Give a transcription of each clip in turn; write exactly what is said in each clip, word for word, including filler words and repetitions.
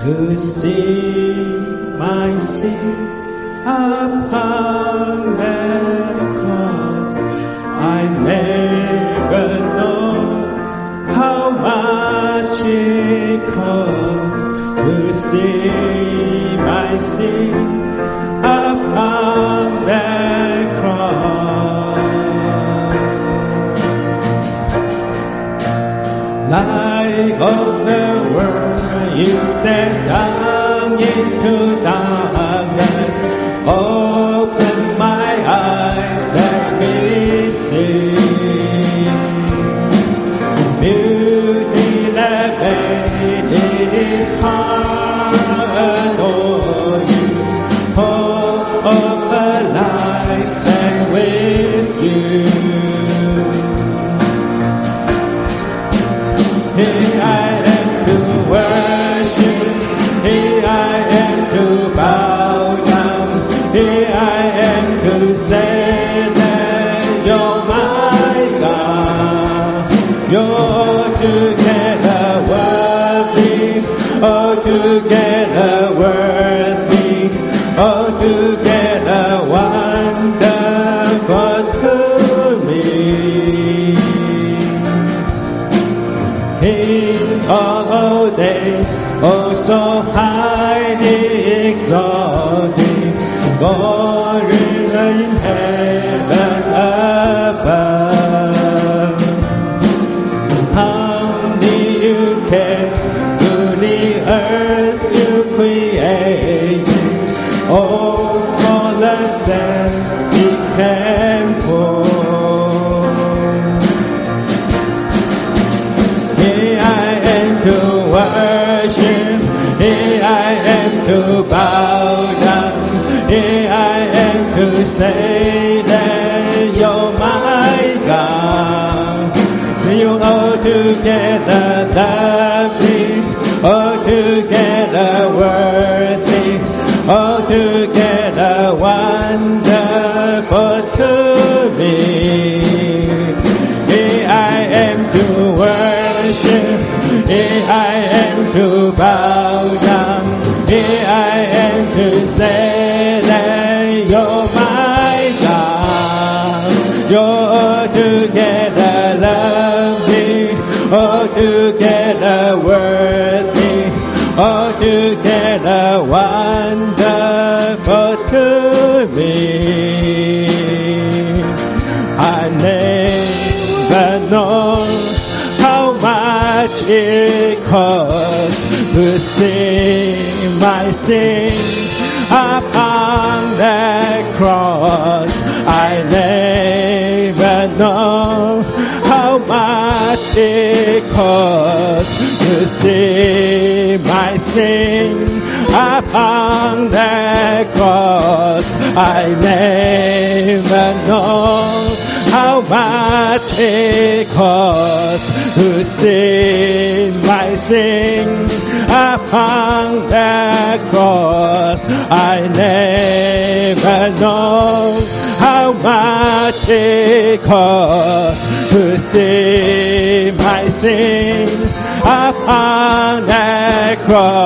to see my sin upon that cross. I never know how much it costs to see my sin upon that cross. Light of the world, you step down into darkness. Open my eyes, let me see beauty that made this heart adore you. Hope of a life spent with you. Here I am to worship, here I am to bow down, here I am to say that you're my God. You're together worthy, oh together worthy, oh together wonderful to me. In all days, oh so highly exalted, glory in heaven above. Humbly you came to the earth you created, oh for the same became poor. Here I am to bow down, here I am to say that you're my God. You all together lovely, all together worthy, all together wonderful to me. Here I am to worship, here I am to bow down, here I am to say that you're my God. You're together lovely, all together worthy, all together wonderful to me. I never know how much it costs to see my sin upon that cross. I never know how much it costs to see my sin upon that cross. I never know how much it costs to see my sin upon that cross. I never know how much it costs to see my sin upon that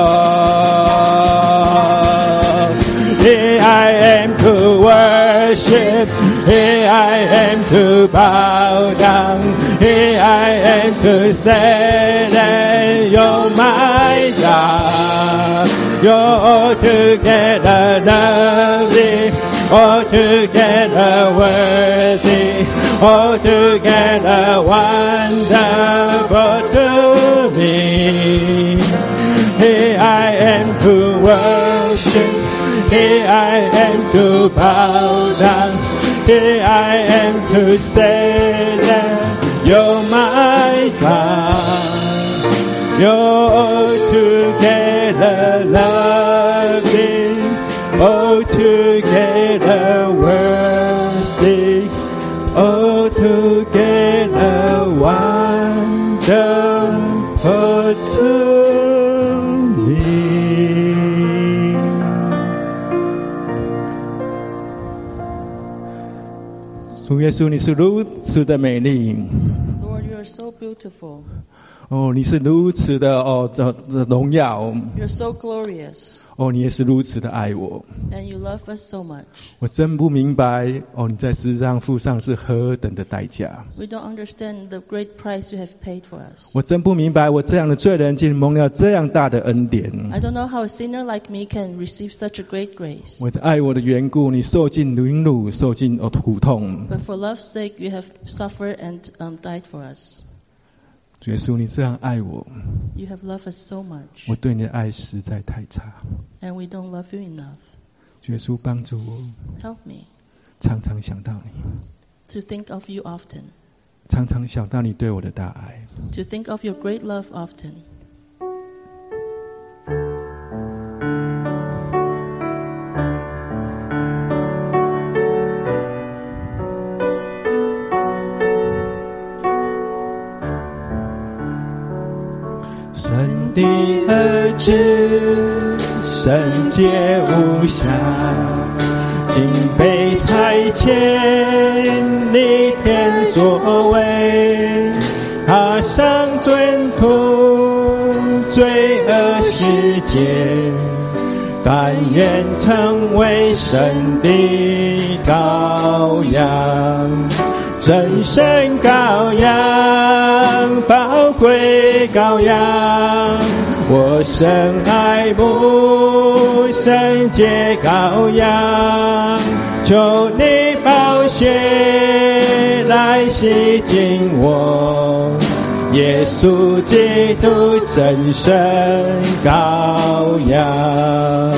cross. Here I am to worship, here I am to bow down, here I am to say that you're my God. You're together lovely, all together worthy, all together wonderful to me. Here I am to worship, here I am to bow down, here I am to say that you're my God. You're together lovely, oh together worthy, oh together wonderful to me. 주 예수你是如此的美丽。 Lord, you are so beautiful. 哦，你是如此的哦，这这荣耀。 You're so glorious. 哦，你也是如此的爱我。 And you love us so much. 我真不明白哦，你在世上付上是何等的代价。 We don't understand the great price you have paid for us. 我真不明白，我这样的罪人竟蒙了这样大的恩典。 I don't know how a sinner like me can receive such a great grace. 为着爱我的缘故，你受尽凌辱，受尽哦苦痛。 But for love's sake, you have suffered and um, died for us. 主耶稣，你这样爱我， You have loved us so much. 我对你的爱实在太差。 And we don't love you enough. 主耶稣，帮助我， Help me 常常想到你， to think of you often. 常常想到你对我的大爱。 To think of your great love often. 神的儿子，圣洁无瑕，竟被差遣，逆天作为，他上尊土，罪恶世界，甘愿成为神的羔羊，真神羔羊，宝贵羔羊，我深爱慕圣洁羔羊，求你宝血来洗净我，耶稣基督真神羔羊。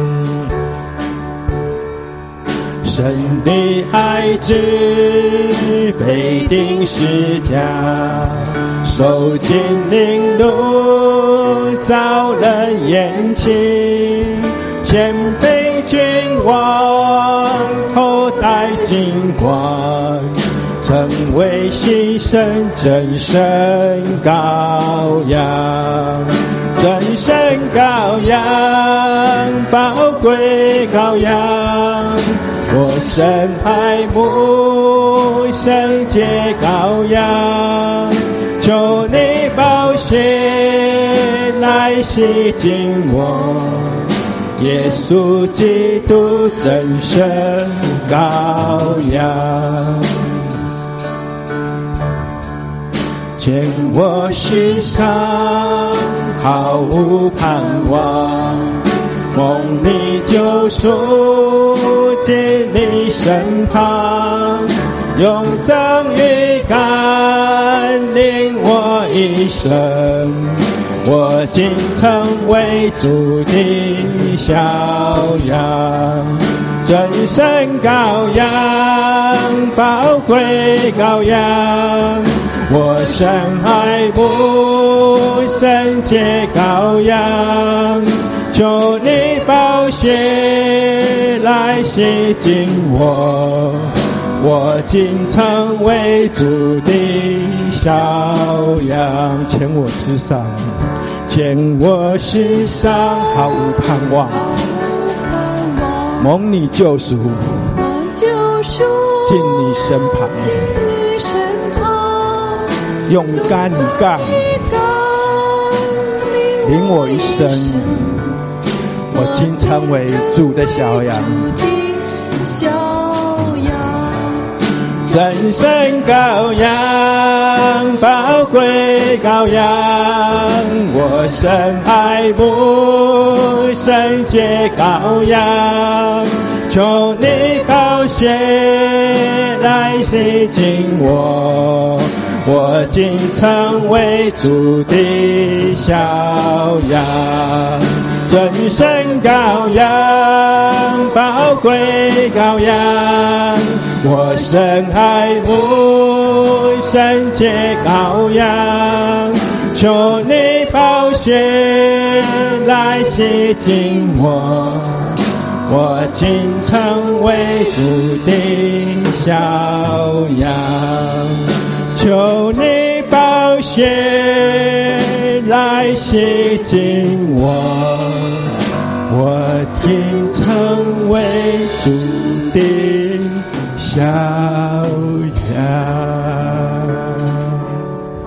神的爱子被钉十架，受尽凌辱，遭人厌弃，前辈君王，后代金冠，成为牺牲真神羔羊，真神羔羊，宝贵羔羊，我深爱慕圣洁羔羊，求你宝血来洗净我，耶稣基督真神羔羊，见我世上毫无盼望，蒙你救赎，进你身旁，用正义感领我一生，我竟成为主的小羊，真神羔羊，宝贵羔羊，我深爱慕圣洁羔羊，求你宝血来洗净我，我竟成为主的小羊，牵我世上，牵我世上毫无盼望，蒙你救赎，进你身旁，用甘杠领我一生，我竟成为主的小羊，真神羔羊，宝贵羔羊，我深爱慕圣洁羔羊，求你宝血来洗净我，我竟成为主的小羊，真神羔羊，宝贵羔羊，我深爱慕圣洁羔羊，求你宝血来洗净我，我竟成为主的小羊，求你宝血来洗净我，我竟成为主的小羊。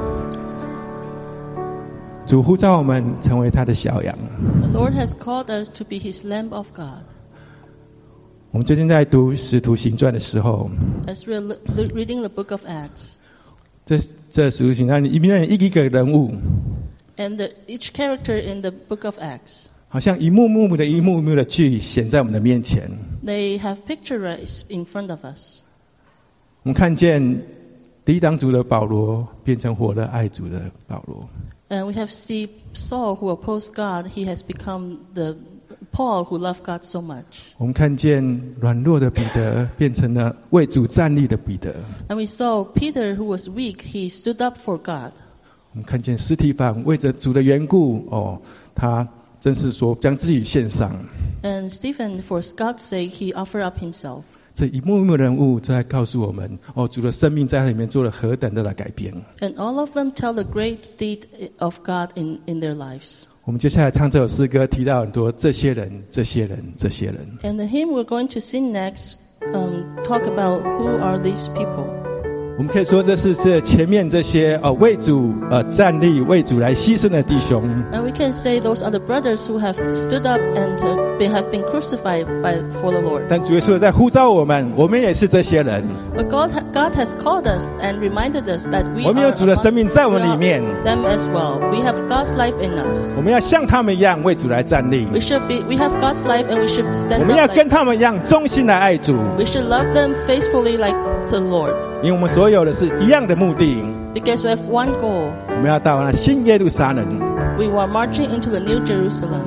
主呼召我们成为他的小羊。 The Lord has called us to be His Lamb of God. 我们最近在读使徒行传的时候， As we're le- le- reading the book of Acts, 这这使徒行传里面一个人物， and the, each character in the book of Acts, 好像一幕幕的一幕幕的剧显在我们的面前。 they have picturized in front of us. 我们看见抵挡主的保罗变成活的爱主的保罗， And we have seen Saul who opposed God, he has become the Paul who loved God so much. 我们看见软弱的彼得变成了为主站立的彼得， And we saw Peter who was weak, he stood up for God. 我们看见司提反为着主的缘故，哦，他真是说将自己献上。 And Stephen, for God's sake, he offered up himself. 这一幕幕人物在告诉我们，哦，主的生命在他里面做了何等的改变。 And all of them tell the great deed of God in, in their lives. 我们接下来唱这首诗歌，提到很多这些人、这些人、这些人。 And the hymn we're going to sing next um, talk about who are these people. 我们可以说这是这前面这些呃为主呃站立、为主来牺牲的弟兄。 And we can say those are the brothers who have stood up and uh, they have been crucified by, for the Lord. 但主耶稣在呼召我们，我们也是这些人。 But God, ha- God has called us and reminded us that we 我们有主的生命在我们里面， them as well. We have God's life in us. 我们要像他们一样为主来站立。 We should be. We have God's life, and we should 我 stand 们要 up 跟 like. 他们一样忠心来爱主， We should love them faithfully like the Lord, 因为我们所有的是一样的目的。 because we have one goal. 我们要到那新耶路撒冷。 We are marching into the New Jerusalem.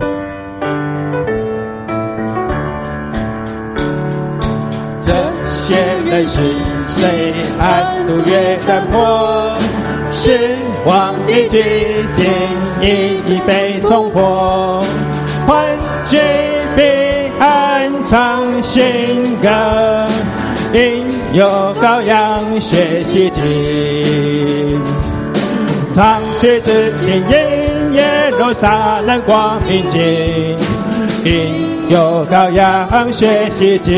这些人是谁？暗度约旦坡，失望的剧情已被冲破，欢聚彼岸唱新歌，应有羔羊血洗净，唱曲子经因耶路撒冷光明镜，应有羔羊血洗净，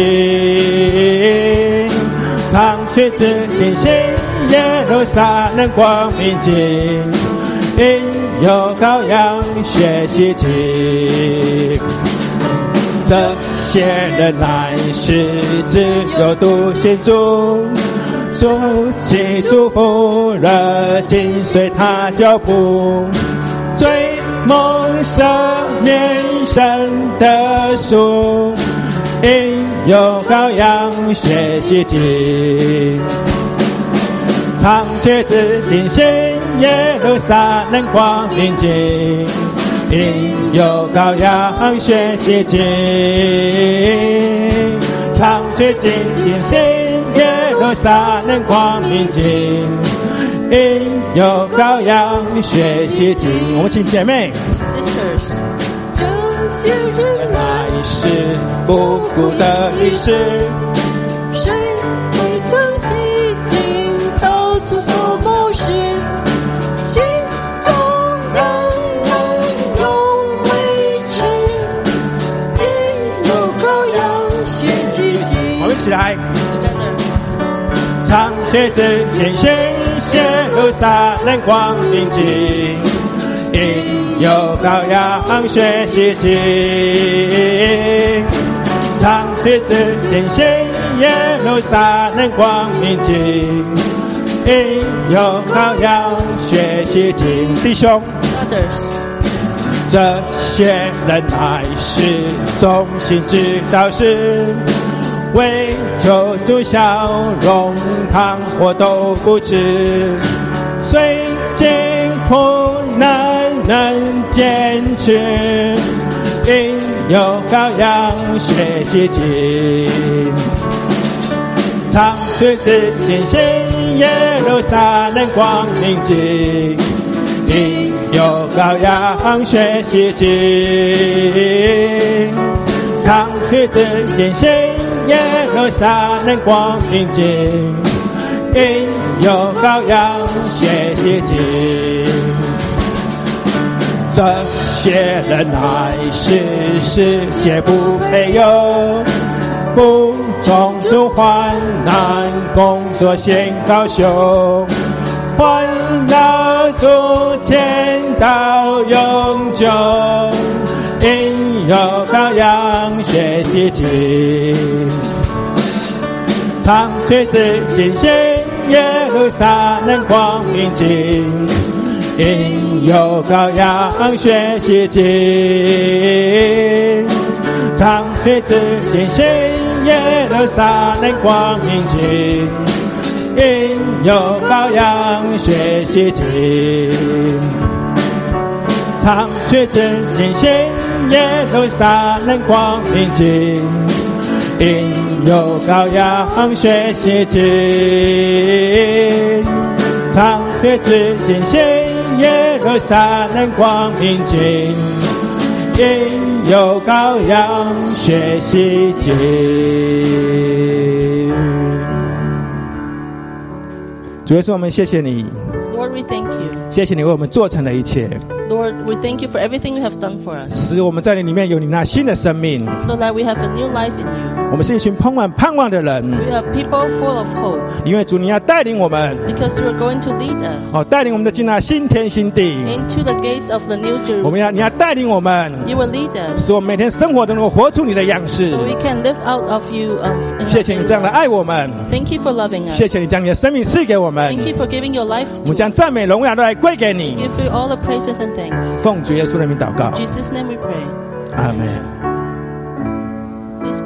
唱曲子经行耶路撒冷光明镜，应有羔羊血洗净。这些人乃是自由独行主，主起祝福了，紧随他脚步，追梦赦免神的属，应有羔羊血洗净，唱曲子进行耶路撒冷光明镜，应有羔羊血洗净，唱曲子进行耶路撒冷光明镜，应有羔羊血洗净。我们请姐妹 Sisters, 这些人乃是不顾的历史， 谁会将洗净到处所谋事，心中仍能永维持，应有羔羊血洗净。 我们一起来 together. 唱曲子进行耶路撒冷光明镜，应有羔羊血洗净，唱曲子进行耶路撒冷光明镜，应有羔羊血洗净。弟兄， Brothers, 这些人乃是忠心之道士，为求主笑容，汤火都不吃，虽经苦难能坚持，应有羔羊血洗净，唱曲子进行耶路撒冷光明镜，应有羔羊血洗净，唱曲子进行耶路撒冷光明镜，应有羔羊血洗净。这些人乃是世界不配有，不种族患难，工作献高雄，欢乐主前到永久，因有羔羊血洗净。长腿子进行耶路撒冷光明镜，因有羔羊血洗净。长腿子进行耶路撒冷光明镜，因有羔羊血洗净。长腿子进行耶路撒冷光明镜，因有羔羊血洗净。长腿子进行耶路撒冷光明镜，因有羔羊血洗净。主耶稣，我们谢谢你， Lord, we thank you. 谢谢你为我们做成的一切， Lord, we thank you for everything you have done for us, 使我们在你里面有你那新的生命。 so that we have a new life in you. 我们是一群充满盼望的人， We are people full of hope, 因为主你要带领我们， because you are going to lead us 哦，带领我们的进那新天新地。 into the gates of the new 我们要 Jerusalem. 你要带领我们， You will lead us, 使我们每天生活都能够活出你的样式。 so we can live out of you. Um, in 谢 our 谢你 daily 这样的 lives. 爱我们， Thank you for loving 谢 us. 谢你将你的生命赐给我们， Thank you for giving your life 我们 to 将 us. 赞美荣耀都来归给 We 你。 give you all the praises and thanks. 奉主耶稣的名祷告 In， Jesus' name we pray. 阿门。 Please be.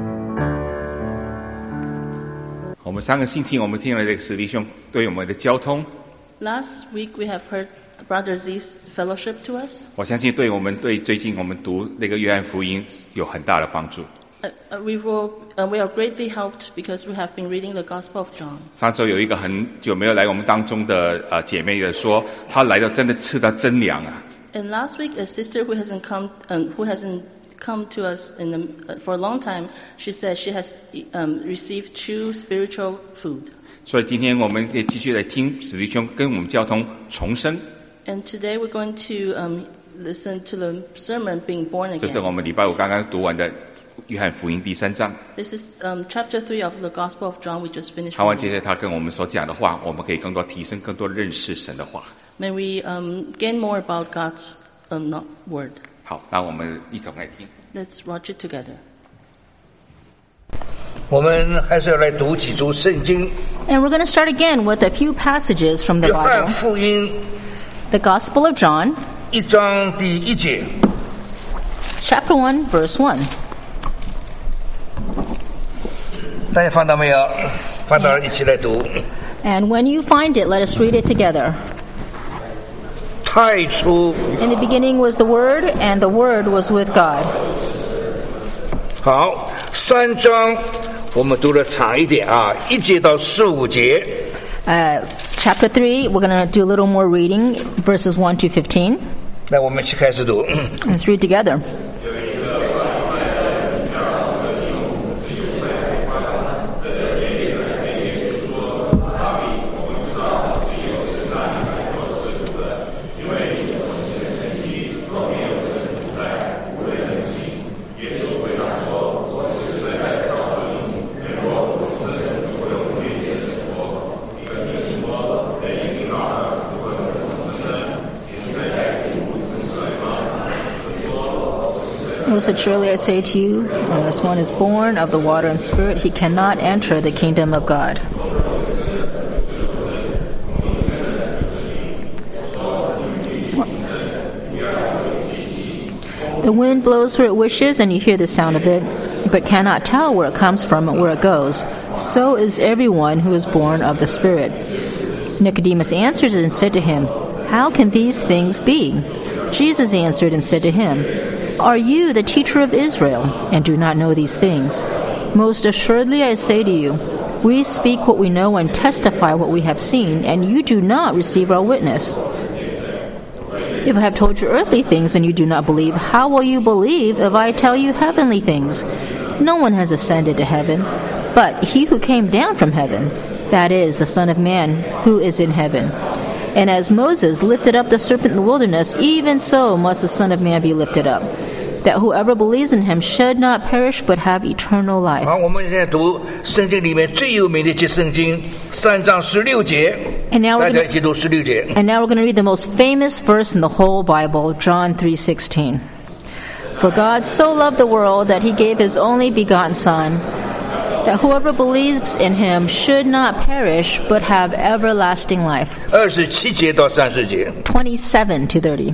我们上个星期我们听了这个史弟兄对我们的交通， Last week we have heard Brother Z's fellowship to us. 我相信对我们对最近我们读那个约翰福音有很大的帮助。 Uh, uh, we will, uh, we are greatly helped because we have been reading the Gospel of John. 上周有一个很久没有来我们当中的呃姐妹的说，她来到真的吃到真粮啊！ And last week, a sister who hasn't come, um, who hasn't come to us in the, uh, for a long time, she said she has um, received true spiritual food. 所以今天我们可以继续来听史弟兄跟我们交通重生， And today we're going to um, listen to the sermon being born 这是 again. 我们礼拜五刚刚读完的约翰福音第三章。 This is um, chapter three of the Gospel of John we just finished 盼望接 reading. 着他跟我们所讲的话，我们可以更多提升，更多认识神的话。 May we um, gain more about God's um, not word. 好，那我们一同来听。 Let's watch it together. 我们还是要来读几组圣经。 And we're going to start again with a few passages from the 约翰 Bible. 福音 The Gospel of John, 一章第一节， chapter one, verse one. 大家翻到没有？翻到了，一起来读。 And when you find it, let us read it together. 太初， In the beginning was the Word, and the Word was with God. 好，三章我们读的长一点啊，一节到十五节。 Uh, chapter three, we're going to do a little more reading, verses one to fifteen. 来，我们一起开始读。 Let's read together. Most surely I say to you, unless one is born of the water and Spirit, he cannot enter the kingdom of God. The wind blows where it wishes, and you hear the sound of it, but cannot tell where it comes from and where it goes. So is everyone who is born of the Spirit. Nicodemus answered and said to him, How can these things be? Jesus answered and said to him, Are you the teacher of Israel, and do not know these things? Most assuredly I say to you, we speak what we know and testify what we have seen, and you do not receive our witness. If I have told you earthly things and you do not believe, how will you believe if I tell you heavenly things? No one has ascended to heaven, but he who came down from heaven, that is, the Son of Man who is in heaven. And as Moses lifted up the serpent in the wilderness, even so must the Son of Man be lifted up, that whoever believes in him should not perish but have eternal life. 好，我们现在读圣经里面最有名的一节圣经，三章十六节， And now 大 we're 家 gonna, 一起读十六节。 and now we're going to read the most famous verse in the whole Bible, John three sixteen. For God so loved the world that he gave his only begotten Son, that whoever believes in him should not perish but have everlasting life. 二十七节到三十节。 twenty-seven to thirty.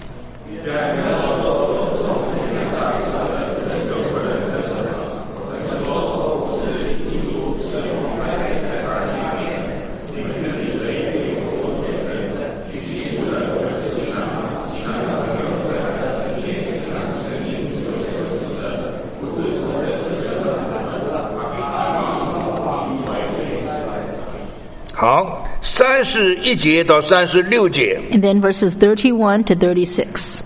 好，三十一节到三十六节。 And then verses thirty-one to thirty-six.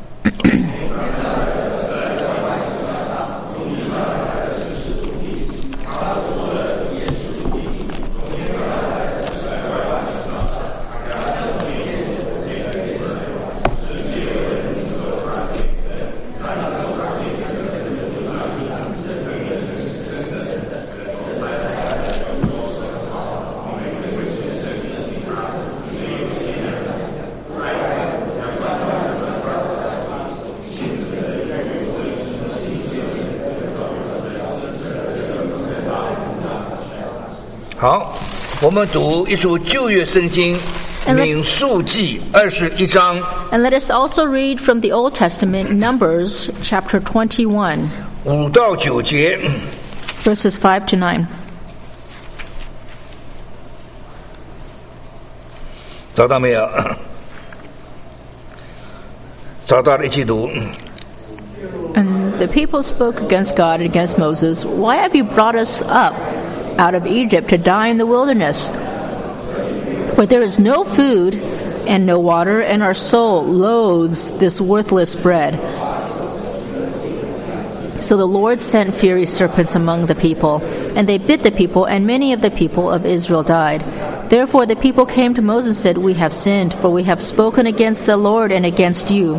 好，我们读一处旧约圣经 And let- 民数记二十一章 And let us also read from the Old Testament, Numbers chapter twenty-one, 五到九节。 verses five to nine. 找到没有？找到了，一起读。 And the people spoke against God and against Moses. Why have you brought us up out of Egypt to die in the wilderness? For there is no food and no water, and our soul loathes this worthless bread. So the Lord sent fiery serpents among the people, and they bit the people, and many of the people of Israel died. Therefore the people came to Moses and said, We have sinned, for we have spoken against the Lord and against you.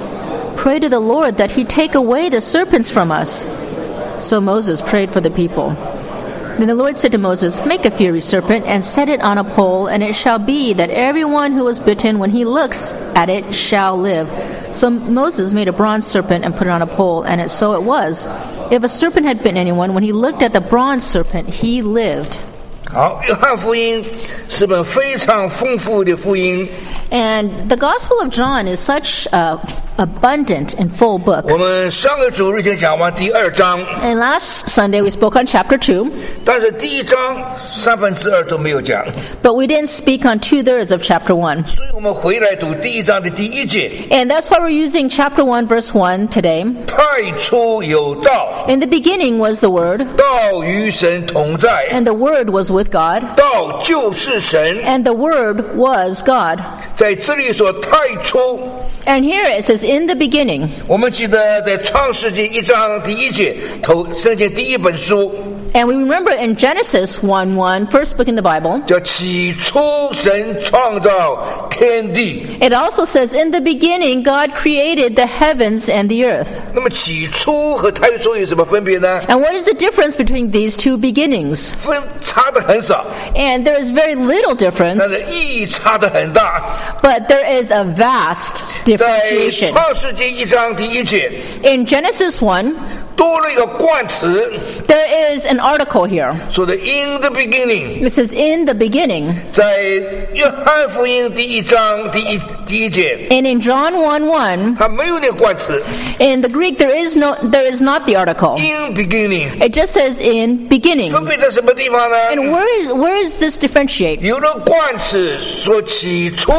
Pray to the Lord that he take away the serpents from us. So Moses prayed for the people. Then the Lord said to Moses, Make a fiery serpent and set it on a pole, and it shall be that everyone who is bitten, when he looks at it, shall live. So Moses made a bronze serpent and put it on a pole, and it, so it was. If a serpent had bitten anyone, when he looked at the bronze serpent, he lived. 好，约翰福音是本非常丰富的福音。 And the Gospel of John is such a abundant and full book. 我们上个主日已经讲完第二章， And last Sunday we spoke on chapter two, 但是第一章三分之二都没有讲， but we didn't speak on two-thirds of chapter one. 所以我们回来读第一章的第一节。 And that's why we're using chapter one, verse one today. 太初有道， In the beginning was the Word, 道与神同在， and the Word was with God, 道就是神。 and the Word was God. 在这里说太初， And here it says, in the beginning. 我们记得在创世纪一章第一节，头圣经第一本书 And we remember in Genesis one one, first book in the Bible, 叫起初神创造天地。 it also says, in the beginning God created the heavens and the earth. 那么起初和太初有什么分别呢？ And what is the difference between these two beginnings? 分差的很少， And there is very little 但 difference, 是意义差的很大。 but there is a vast 在 differentiation. 创世纪一章第一节 In Genesis one, 多了一个冠词， there is an article here. 说的 in the beginning。 It says, in the beginning. 在约翰福音第一章第一第一节， And in John one one, 它没有那个冠词 in the Greek there is no, there is not the article. in beginning。 It just says in beginning. 分别在什么地方呢？ And where is, where is this differentiate? 有了冠词说起初，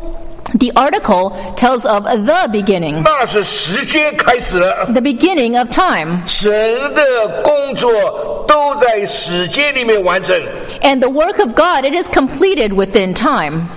The article tells of the beginning, 那是时间开始了。 the beginning of time. 神的工作都在时间里面完成。 And the work of God, it is completed within time.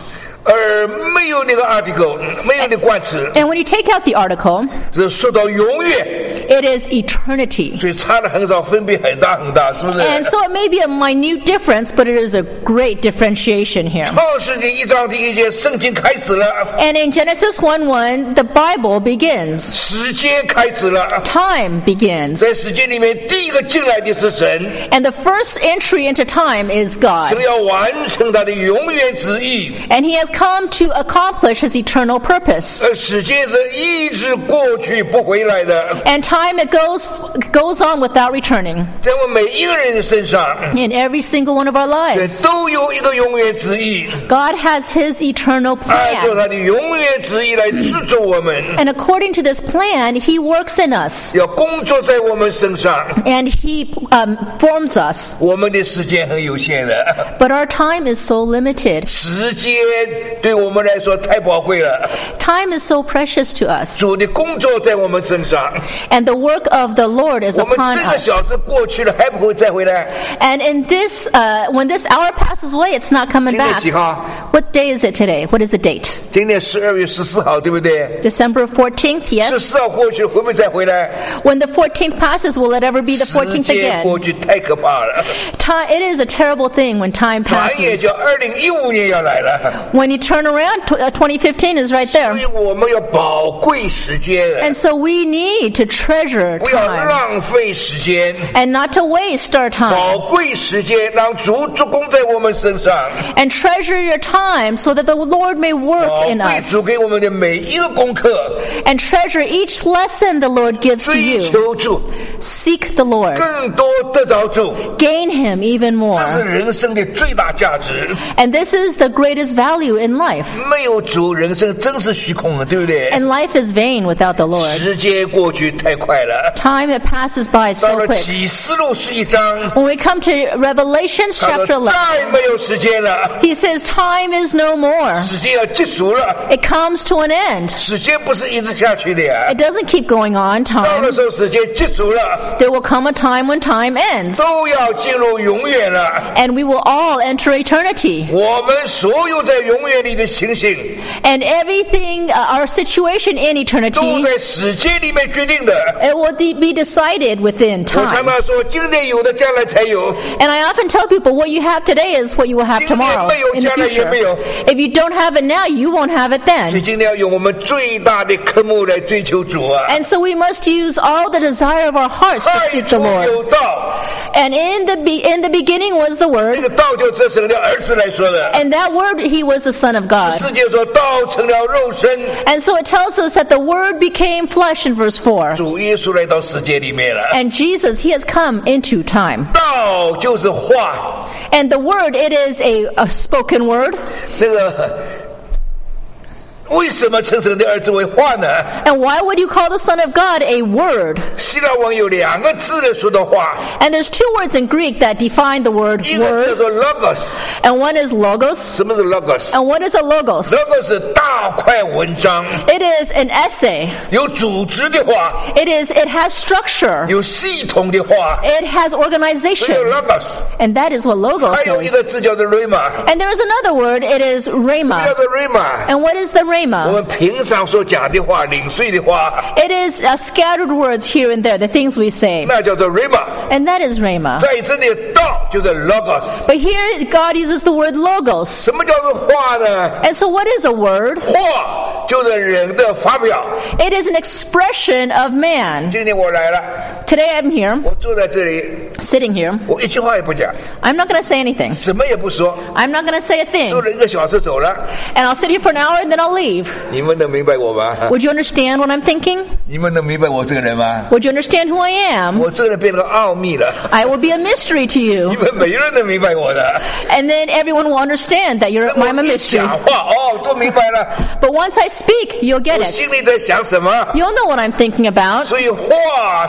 而没有那个 article， 没有那冠词， And when you take out the article, 是说到永远， it is eternity. 所以差的很少，分别很大很大，是不是？ And so it may be a minute difference, but it is a great differentiation here. 创世纪一章第一节，圣经开始了， And in Genesis one one, the Bible begins. 时间开始了， Time begins. 在时间里面，第一个进来的是神， And the first entry into time is God. 神要完成他的永远旨意， And he has come to accomplish his eternal purpose. 而时间是一直过去不回来的， And time it goes goes on without returning. 在我们每一个人的身上， In every single one of our 神 lives, 都有一个永远旨意， God has his eternal 按照 plan. 他的永远旨意来制作我们， And according to this plan, he works in us. 要工作在我们身上。 And he um, forms us. 我们的时间很有限的， But our time is so limited. 时间对我们来说太宝贵了。 Time is so precious to us. 主的工作在我们身上， And the work of the Lord is 我们 upon 这个 us. 小时过去了，还不会再回来。 And in this, uh, when this hour passes away, it's not coming 今天 back. 几号？ What day is it today? What is the date? 今天十二月十四号，对不对？ December fourteenth, 十 yes? 四号过去会不会再回来？ When the fourteenth passes, will it ever be the 时 fourteenth 间过 again? 去太可怕了， Time, it is a terrible thing when time 转眼 passes. 就二零一五年要来了， When you turn around, tw- uh, twenty fifteen is right 所 there. 以我们要宝贵时间， And so we need to treasure 不要 time 浪费时间， and not to waste our time. 宝贵时间让主做工在我们身上。 And treasure your time so that the Lord may 宝 work in 贵 us. 主给我们的每一个功课， And treasure each lesson the Lord gives to 追 you. 求主， Seek the Lord. 更多得着主， Gain Him even 这是 more. 人生的最大价值。 And this is the greatest value in life. 没有主，人生真是虚空的，对不对？ And life is vain without the Lord. 时间过去太快了。 Time it passes by 到 so 了 quick. 启示录十一章， When we come to Revelations 他 chapter 说 eleven, 再没有时间了， he says time is no more. 时间要结束了。 It comes to an end. 时间不是一直下去的呀 It，doesn't keep going on 到 time. 了时候时间结束了， There will come a time when time ends. 都要进入永远了。 And we will all enter eternity. 我们所有在永远里的情形， And everything, uh, our situation in 都 eternity, 在时间里面决定的。 it will de- be decided within 我常 time. 常说，今天有的将来才有。 And I often tell people what you have today is what you will have 今天 tomorrow 没有， in the 将来也没 future. 有。 If you don't have it now, you won't have it 所以 then. 今天要用我们最大的科目来追求主啊！ And so we must use all the desire of our hearts to 太 seek the 初 Lord. 有道， And in the be- in the beginning was the 那 Word, 个道就是神的儿子来说的。 and that Word He was the Son of God. 世界说道成了肉身， And so it tells us that the Word became flesh in verse four. 主耶稣来到世界里面了。 And Jesus, He has come into time. 道就是话， And the Word, it is a, a spoken word. 那个为什么称神的儿子为话呢？ And why would you call the Son of God a word? 希腊文有两个字来说的话， And there's two words in Greek that define the word 一个叫 word, 做 logos， and one is logos, 什么是 logos？logos and what is a logos? 是大块文章， It is an essay. 有组织的话， It is, it has structure. 有系统的话， It has 所以 organization. logos。 And that is what 还 logos 有一 is. 个字叫做 rhema， And there is another word, it is 什么叫 rhema. 做 rhema？ And what is the 我 rhema? 们平常所讲的话，零碎的话， It is uh, scattered words here and there, the things we say. 那叫做 rhema。 And that is rhema. 在这里道就是 logos。 But here God uses the word logos. 什么叫做话呢？ And so what is a word? 话就是人的发表。 It is an expression of man. 今天我来了， Today I'm here, 我坐在这里， sitting here. 我一句话也不讲， I'm not going to say anything. 什么也不说， I'm not going to say a 坐 thing. 了一个小时走了。 And I'll sit here for an hour and then I'll leave. 你们能明白我吗？ Would you understand what I'm thinking? 你们能明白我这个人吗？ Would you understand who I am? 我这个人变成奥秘了， I will be a mystery to 你 you. 们没人能明白我的。 And then everyone will understand that you're, 我 I'm a 一 mystery. 讲话，哦，都明白了。 But once I speak, you'll get 我 it. 心里在想什么？ You'll know what I'm thinking about. 所以话是人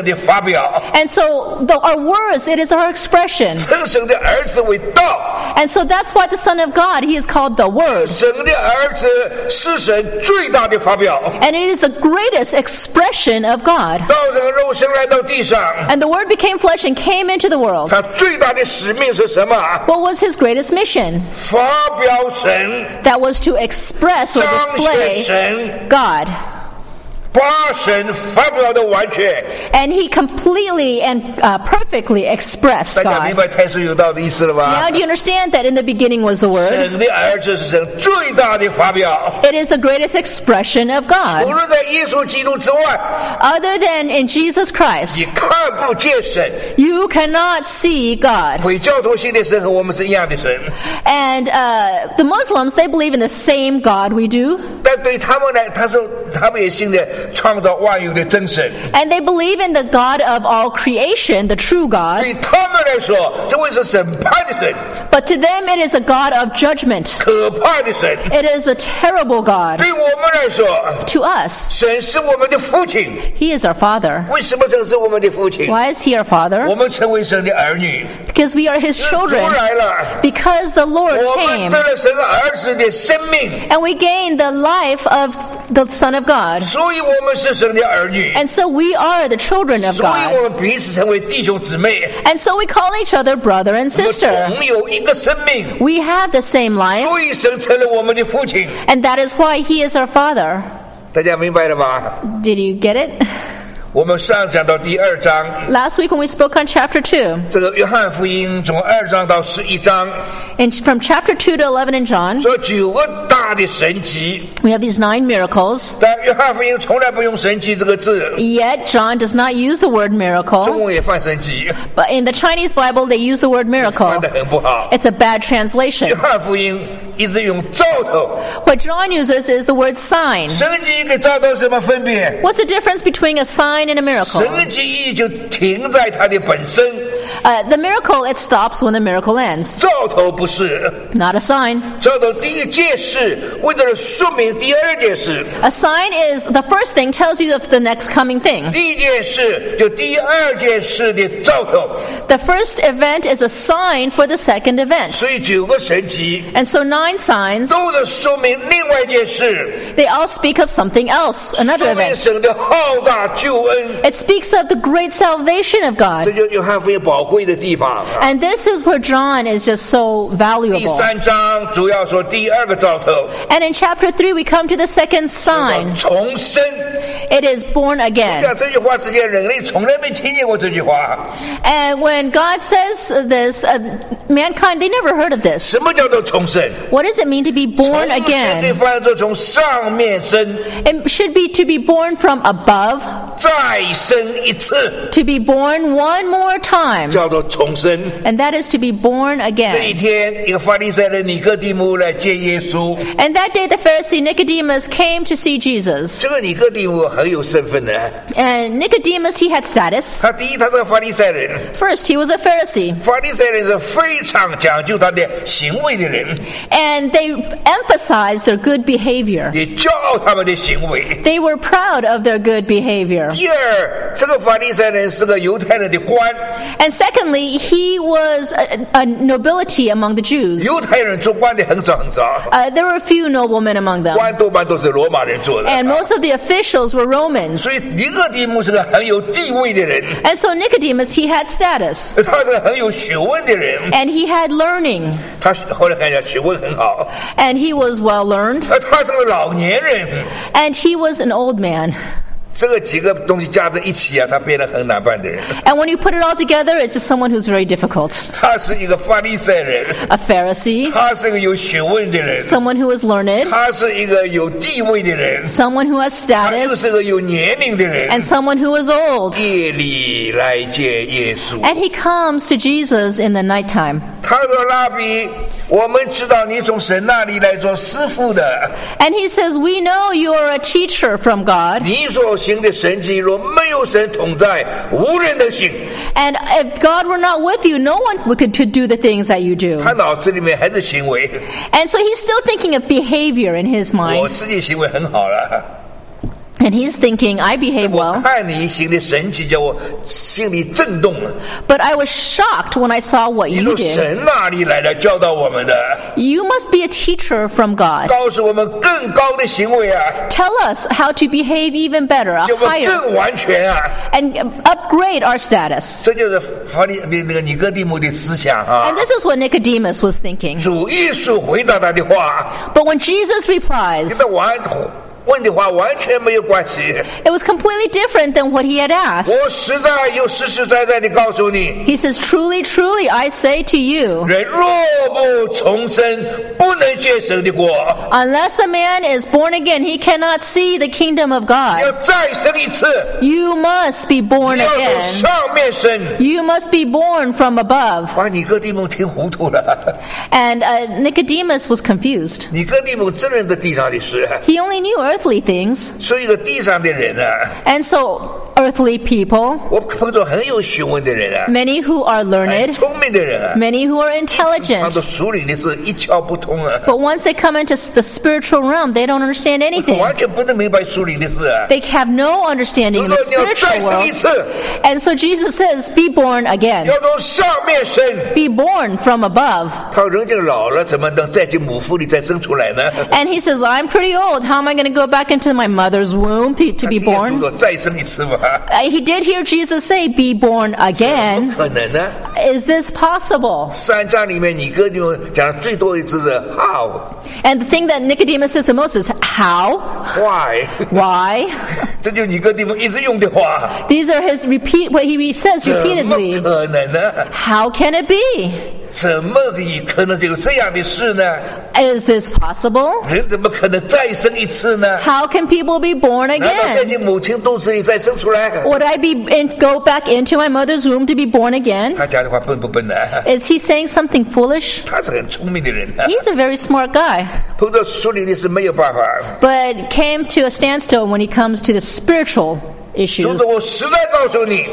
的发表。 And so the, our words, it is our expression. 称神的儿子为道， And so that's why the Son of God, he is called the Word. 神的儿子是神最大的发表。 And it is the greatest expression of God. 道成肉身来到地上， And the Word became flesh and came into the world. 他最大的使命是什么？ What was his greatest mission? 发表神， That was to express or 彰显 display 神， God. 把神发表的完全。 And he completely and uh, perfectly expressed 大家明 God. 白太初有道的意思了吧？ Now do you understand that in the beginning was the Word? 神的儿子是神最大的发表。 It is the greatest expression of 除 God. 了在耶稣基督之外， Other than in Jesus 你 Christ, 看不见神。 you cannot see God. 回教徒信的神和我们是一样的神， And uh, the Muslims, they believe in the same God we do. 但对他们来，他是他们也信的创造万有的真神。 And they believe in the God of all creation, the true God. 对他们来说，这位是审判的神， But to them, it is a God of judgment. 可怕的神。 It is a terrible God. 对我们来说， To us, 神是我们的父亲。 He is our Father. 为什么神是我们的父亲？ Why is He our 我 Father? 们成为神的儿女， Because we are His 主 children. 来了， Because the Lord 我们 came. 得了神的儿子的生命， And we gained the life of the Son of God. 所以我们是神的儿女， And so we are the children of 所以 God. 我们彼此成为弟兄姊妹， And so we call each other brother and 我们 sister. 同有一个生命， We have the same life. 所以神成了我们的父亲。 And that is why He is our Father. 大家明白了吗？ Did you get it? 我们上讲到第二章， Last week when we spoke on chapter two, 这个约翰福音从二章到十一章， and from chapter two to eleven in John, 说九个大的神迹， we have these nine miracles. 但约翰福音从来不用神迹这个字， Yet John does not use the word 中 miracle, 文也翻神迹， but in the Chinese Bible they use the word 翻 miracle. 得很不好。 It's a bad translation. 约翰福音一直用兆头， What John uses is the word sign. 神迹跟兆头有什么分别？ What's the difference between a sign and a miracle? 神迹意义就停在它的本身， Uh, the miracle, it stops when the miracle ends, 兆头不是。 not a sign. 兆头第一件事为了说明第二件事， A sign is the first thing tells you of the next coming thing. 第一件事就第二件事的兆头。 The first event is a sign for the second event. 所以九个神迹 And so nine signs, 都是说明另外一件事， they all speak of something else, another 说明 event. 神的浩大救恩。 It speaks of the great salvation of 这 God. 就约翰福音宝贵的地方。 And this is where John is just so 第 valuable. 三章主要说第二个兆头， And in chapter three, we come to the second 叫 sign. 重生。 It is born 讲 again. 这句话之前，人类从来没听见过这句话。 And when God says this, uh, mankind, they never heard of this. 什么叫做重生？ What does it mean to be 重 born 生的 again? 翻译作从上面生， It should be to be born from above, 再生一次， to be born one more time. 叫做重生。 And that is to be born 那一 again. 天，一个法利赛人尼哥底母来见耶稣。 And that day the Pharisee Nicodemus came to see Jesus. 这个尼哥底母很有身份的。 And Nicodemus, he had status. 他第一，他是个法利赛人。 First, he was a Pharisee. 法利赛人是非常讲究他的行为的人， And they emphasized their good behavior. 也骄傲他们的行为。 They were proud of their good behavior. 第二，这个法利赛人是个犹太人的官， And secondly, he was a, a nobility among the Jews. 犹太人做官的很少很少， Uh, there were few noblemen among them. 官多半都是罗马人做的。 And most of the officials were Romans. 所以尼哥底母是个很有地位的人， And so Nicodemus, he had status. 他是个很有学问的人， And he had learning. 他后来看一下学问很好， And he was well learned. 呃他是个老年人。 And he was an old man. 这个几个东西加在一起啊，他变得很难办的人。 And when you put it all together, it's just someone who's very difficult. 他是一个法利赛人， A Pharisee, 他是个有学问的人， someone who is learned, 他是一个有地位的人， someone who has 他又 status, 是个有年龄的人。 and someone who is old. 夜里来见耶稣， And he comes to Jesus in the nighttime. 他说：“拉比，我们知道你从神那里来做师傅的， And he says, we know you are a teacher from God. 你所行的神迹，若没有神同在，无人能行。” And if God were not with you, no one could, could do the things that you do. 他脑子里面还是行为， And so he's still thinking of behavior in his 我 mind. 自己行为很好了。 And And he's thinking, I behave 我 well. 看你行的神迹，叫我心里震动了。 But I was shocked when I saw what 你 you 从 did. 神那里来了，教导我们的， You must be a teacher from God. 告诉我们更高的行为啊， Tell us how to behave even better, a 叫我们 higher, 更完全啊。 and upgrade our status. 这就是法利那个尼哥底母的思想啊 And。this is what Nicodemus was thinking. 主耶稣回答他的话， But when Jesus replies, 跟他完问的话完全没有关系。 it was completely different than what he had asked. 我实在又实实在在的告诉你， He says, Truly, truly, I say to you, 人若不重生，不能见神的国。 unless a man is born again, he cannot see the kingdom of 要 God. 再生一次， You must be born 你要从 again. 上面生。 You must be born from above. 把尼哥底母听糊涂了， And uh, Nicodemus was confused. 尼哥底母只认得地上的事， He only knew earthly things. 是一个地上的人啊。 And so, earthly people, 我碰到很有学问的人啊， many who are 很 learned, 聪明的人啊， many who are 他 intelligent, 都属灵的事一窍不通啊， but once they come into the spiritual realm, they don't understand anything. 完全不能明白属灵的事啊。 They have no understanding 如 in 果 the 你要再 spiritual 生一 world. 次， And so Jesus says, be born again. 要从上面生。 Be born from above. 他人已经老了，怎么能再进母腹里再生出来呢？ And he says, I'm pretty old. How am I going to go back into my mother's womb to to be 他听见 born? 读到再生一次吗？ Uh, He did hear Jesus say, be born 怎么 again. 可能呢？ Is this possible? 三章里面，尼哥底母讲的最多一次是 how And the thing that Nicodemus says the most is, how? why， Why? 这就是尼哥底母一直用的话。 These are his repeat, what he re- says 怎么 repeatedly. 可能呢？ How can it be? 怎么可能有这样的事呢？ Is this possible? 人怎么可能再生一次呢？ How can people be born 难道在 again? 进母亲肚子里再生出来？ Would I be in, go back into my mother's womb to be born again? 他讲的话笨不笨呢？ Is he saying something foolish? 他是很聪明的人啊， He's a very smart guy, 碰到属灵的事没有办法。 but came to a standstill when he comes to the spiritual 主 issues. 子，我实在告诉你，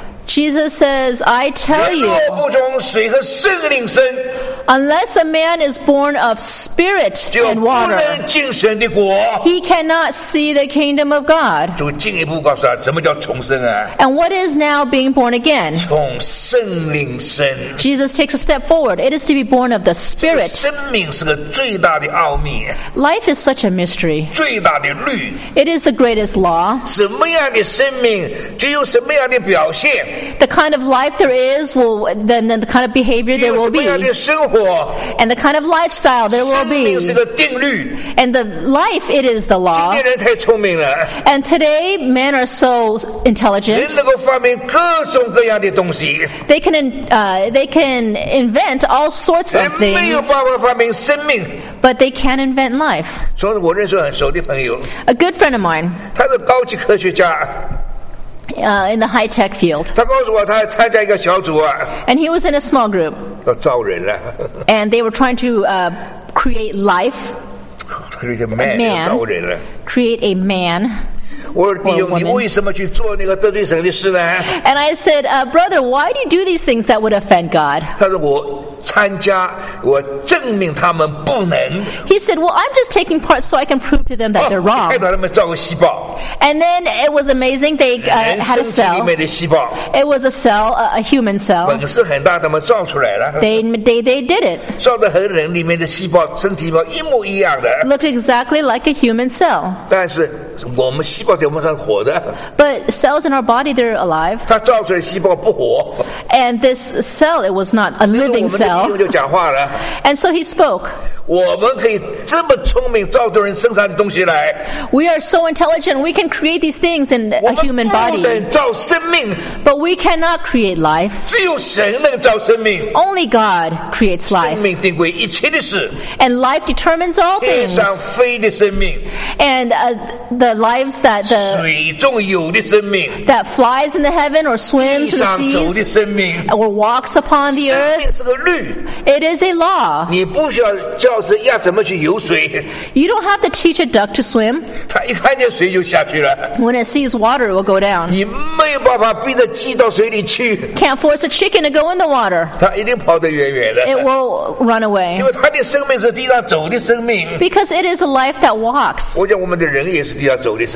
Jesus says, I tell 人 you, 若不从水和圣灵生， unless a man is born of spirit 就 and 不 water, 能进神的国。 he cannot see the kingdom of God. 主进一步告诉他，什么叫重生啊？ And what is now being born again? 从圣灵生。 Jesus takes a step forward. It is to be born of the Spirit. 生命是个最大的奥秘， Life is such a mystery. 最大的律。 It is the greatest law. 什么样的生命就有什么样的表现， The kind of life there is will then the kind of behavior 就 there 有 will 什么样 be, 的生活。 and the kind of lifestyle there will 生命是 be. 个定律。 And the life, it is the 今 law. 天人太聪明了， And today, men are so 人 intelligent. 能够发明各种各样的东西， They can uh, they can invent all sorts 人 of 没有 things, 办法发明生命。 but they can't invent life. 所以我认识很熟的朋友， A good friend of mine 他是高级科学家， uh, in the high tech field, 他告诉我他参加一个小组啊， and he was in a small group, 要造人了， and they were trying to uh, create life, 那个 man Man 要造人了。 create a man. 我说弟 Or 兄，你 woman 为什么去做那个得罪神的事呢？ And I said, uh, brother, why do you do these things that would offend God? 他说我参加，我证明他们不能。 He said, well, I'm just taking part so I can prove to them that they're 哦看 wrong. 到他们造个细胞， And then it was amazing. They uh, 人 had a 身体里 cell. 面的细胞 It was a cell, a, a human cell. 本事很大，他们造出来了， They, they, they did it. 造的和人里面的细胞、身体细胞一模一样的。 Looked exactly like a human cell. 但是我们细胞在我们上活的， But cells in our body, they're alive. 他造出来的细胞不活。 And this cell, it was not a 那个 living 我们的弟 cell. 兄就讲话了， And so he spoke. 我们可以这么聪明，造出人身上的东西来， We are so intelligent, we can create these things in 我 a 们 human 不 body. 能造生命， But we cannot create life. 只有神能造生命。 Only God creates 生 life. 命定规一切的事， And life determines all 天 things. 上飞的生命， And uh, the lives that the 水中有的生命， that flies in the heaven or 地 swims in 上 the 走的 seas 生命。 or walks upon the 生 earth, 命是个律， it is a law. 你不需要教这鸭怎么去游水， You don't have to teach a duck to swim. 它一看见水就下去了。 When it sees water, it will go down. 你没有办法逼着鸡到水里去， Can't force a chicken to go in the water. 它一定跑得远远 It 的， will run away. 因为它的生命是地上走的生命。 Because it is a life that walks. 我讲我们的人也是地上走的生命， I think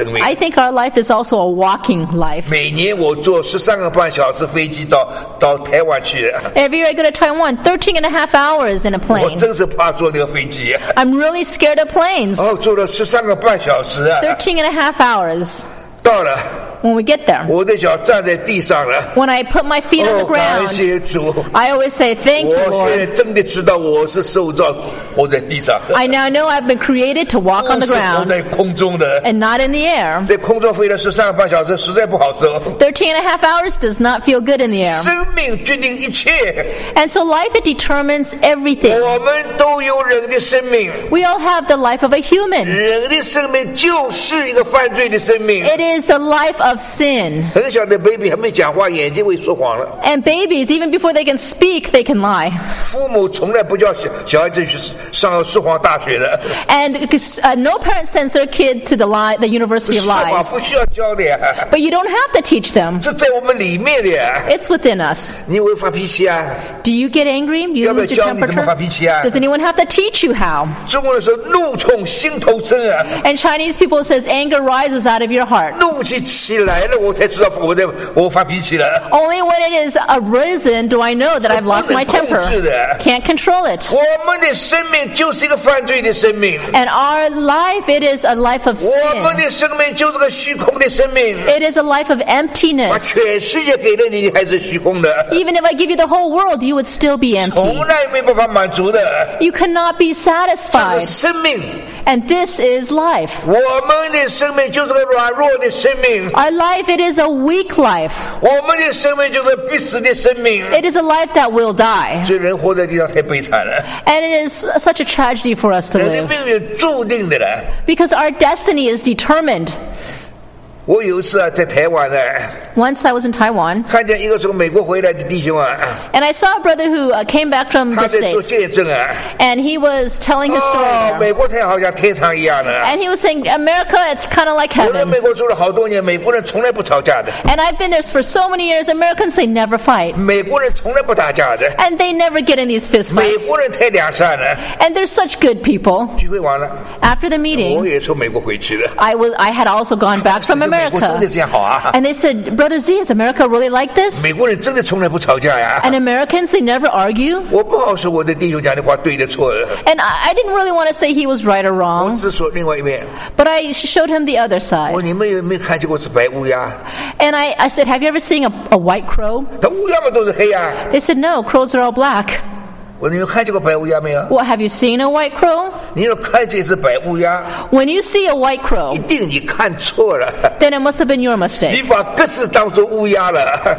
think our life is also a walking life. 每年我坐十三个半小时飞机到到台湾去， Every year I go to Taiwan, thirteen and a half hours in a 我 plane. 真是怕坐那个飞机。 I'm really scared of planes. 哦，坐了十三个半小时啊， thirteen and a half hours. 到了， When we get there, 我的脚站在地上了。 when I put my feet on the 哦，感 ground, 谢主！ I always say, thank you, 我现在 Lord. 真的知道我是受造活在地上， I now know I've been created to walk on 不 the 是活 ground 在空中的。 and not in the air. 在空中飞了十三个半小时，实在不好受。 thirteen and a half hours does not feel good in the air. 生命决定一切， And so life, it determines everything. 我们都有人的生命， We all have the life of a human. 人的生命就是一个犯罪的生命。 It is the life of sin. 很小的 baby 还没讲话，眼睛会说谎了。 And babies, even before they can speak, they can lie. 父母从来不叫小小孩子去上说谎大学的， And uh, no parent sends their kid to the lie, the University of 说谎 Lies. 不需要教的呀， But you don't have to teach them. 这在我们里面的呀。 It's within us. 你会发脾气啊？ Do you get angry? Do you 要不要 lose your 教你怎么发 temperature? 脾气啊？ Does anyone have to teach you how? 中国人说怒从心头生啊， And Chinese people says anger rises out of your heart. 怒气起来了，我才知道我在我发脾气了。 Only when it is arisen do I know that I've lost my 这不能控制 temper. 的。 Can't control it. 我们的生命就是一个犯罪的生命， And our life, it is a life of 我们 sin. 的生命就是个虚空的生命。 It is a life of 把 emptiness. 全世界给了你，你还是虚空的， Even if I give you the whole world, you would still be 从 empty. 来没办法满足的。 You cannot be 这是 satisfied. 生命， And this is life. 我们的生命就是个软弱的生命， Our life, it is a weak life. 我们的生命就是必死的生命。 It is a life that will die. 这人活在地上太悲惨了， And it is such a tragedy for us to 人的 live. 命运注定的了。 Because our destiny is determined. 我有一次啊，在台湾呢， Once I was in Taiwan, 看见一个从美国回来的弟兄啊， and I saw a brother who uh, came back from 他 the 在做 States. 见证啊。 And he was telling his 哦， story 美 there. 国太好像天堂一样的。 And he was saying, America, it's kind of like 我在 heaven. 美国住了好多年，美国人从来不吵架的， And I've been there for so many years. Americans, they never fight. 美国人从来不打架的， And they never get in these fist 美 fights. 国人太良善了。 And they're such good people. 聚会完了， After the 我 meeting, 也从美国回去了。 I was I had also gone back from 美国真的 America. 这样好啊？ And they said, Brother Z, is America really like this? 美国人真的从来不吵架呀。 And Americans, they never argue. 我不好说我的弟兄讲的话对的错的， And I, I didn't really want to say he was right or 我 wrong, 只说另外一面。 but I showed him the other 我 side. 你们有没有看见过是白乌鸦？ And I, I said, have you ever seen a, a white crow? 它乌鸦们都是黑呀。 They said, no, crows are all black. 我你们看见过白乌鸦没有？ Well, have you seen a white crow? 你要看见是白乌鸦， When you see a white 一 crow, 定你看错了， then it must have been your 你 mistake. 把鸽子当做乌鸦了。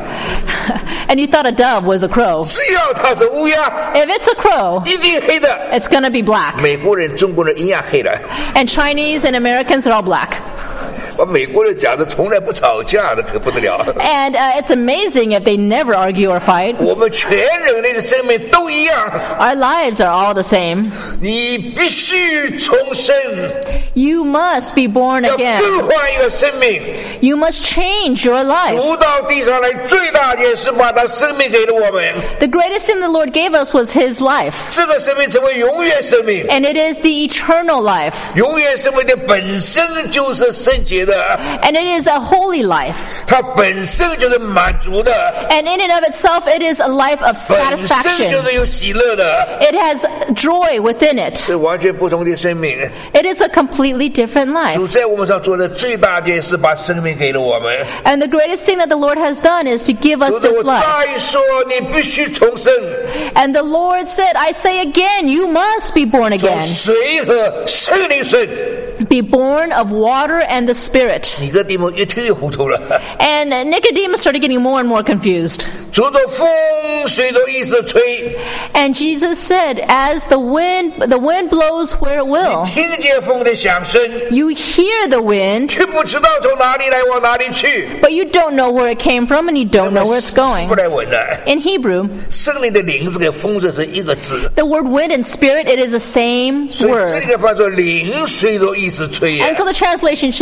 And you thought a dove was a crow. 只要它是乌鸦， If it's a crow, 一定黑的。 it's going to be black. 美国人、中国人一样黑的。 And Chinese and Americans are all black. 把美国人讲的从来不吵架的，可不得了。 And uh, it's amazing if they never argue or fight. 我们全人类的生命都一样， Our lives are all the same. 你必须重生， You must be born 要 again. 更换一个生命。 You must change your life. 主到地上来最大件事，把他生命给了我们， The greatest thing the Lord gave us was His life. 这个生命成为永远生命。 And it is the eternal life. 永远生命的本身就是圣洁的， And it is a holy life. 它本身就是满足的， And in and of itself, it is a life of 本身就 satisfaction. 是有喜乐的， It has joy within it. 是完全不同的生命。 It is a completely different 主 life. 在我们上做的最大件事，把生命给了我们。 And the greatest thing that the Lord has done is to give us 主的， this 我 life. 再说，你必须重生， And the Lord said, I say again, you must be born 从 again. 水和圣灵生。 Be born of water and the Spirit. 尼哥底母越听越糊涂了。 And Nicodemus started getting more and more confused. 主的风随着意思吹， And Jesus said, as the wind, the wind blows where it will. 听见风的响声， You hear the wind, 却不知道从哪里来往哪里去。 but you don't know where it came from and you don't know where it's 希 going. 伯来文的 In Hebrew, 圣灵的灵字跟风字是一个字， the word wind and spirit, it is the same 所以这 word. 里的翻作灵随着意思吹呀 And。so the translation should be, the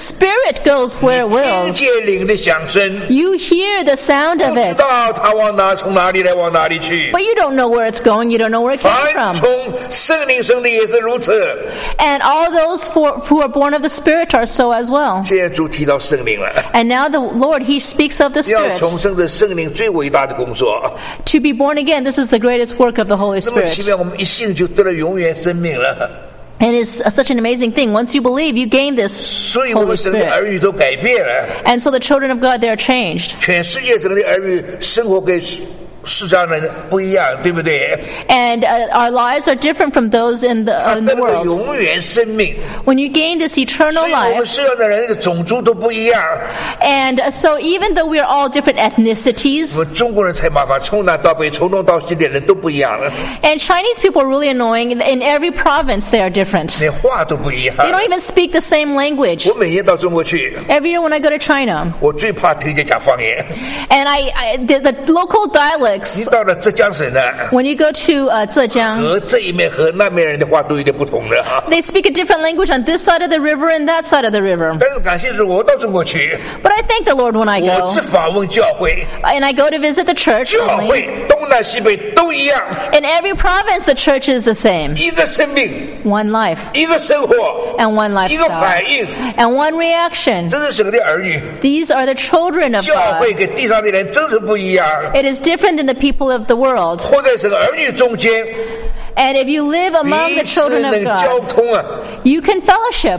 Spirit goes where it 听 wills. 见灵的响声， You hear the sound 不 of 知 it, 道它往哪从哪里来往哪里去。 but you don't know where it's going. You don't know where it came 凡 from. 从圣灵生的也是如此。 And all those for, who are born of the Spirit are so as well. 现在主提到圣灵了， And now the Lord, He speaks of the 要 Spirit. 重生的圣灵最伟大的工作。 To be born again, this is the greatest work of the Holy 那么奇 Spirit. 妙，我们一信就得了永远生命了。 And it's such an amazing thing. Once you believe, you gain this 所以我 Holy 们神的 Spirit. 儿女都改变了， And so the children of God, they're changed. 全世界神的儿女生活跟世上人不一样，对不对？ And uh, our lives are different from those in the, 他 in 得 the 了 world. 永远生命， When you gain this 所 eternal 以我们 life, 世上的人的种族都不一样。 and uh, so even though we are all different 我 ethnicities, 们中国人才麻烦，从南到北，从东到西的人都不一样了， and Chinese people are really annoying, in every province they are different. 连话都不一样。 They don't even speak the same language. 我每年到中国去， Every year when I go to China, 我最怕听见讲方言。 and I, I the, the local 你 dialects, 到了浙江省呢， when you go to uh, Zhejiang, 和这一面和那面人的话都有点不同的哈。 they speak a different language on this side of the river and that side of the river. 但是感谢主，我到中国去， But I thank the Lord when I 我 go, 是访问教会， and I go to visit the church 教 only. 会东南西北都一样， In every province, the church is the same. 一个生命， One life 一个生活， and one 一个 lifestyle 反应， and one reaction. 这是神的儿女。 These are the children of 教会 God. 跟地上的人真是不一样， It is different than the people of the world. 活在神儿女中间， And if you live among 彼 the 此 children of 能交 God, 通啊， you can fellowship.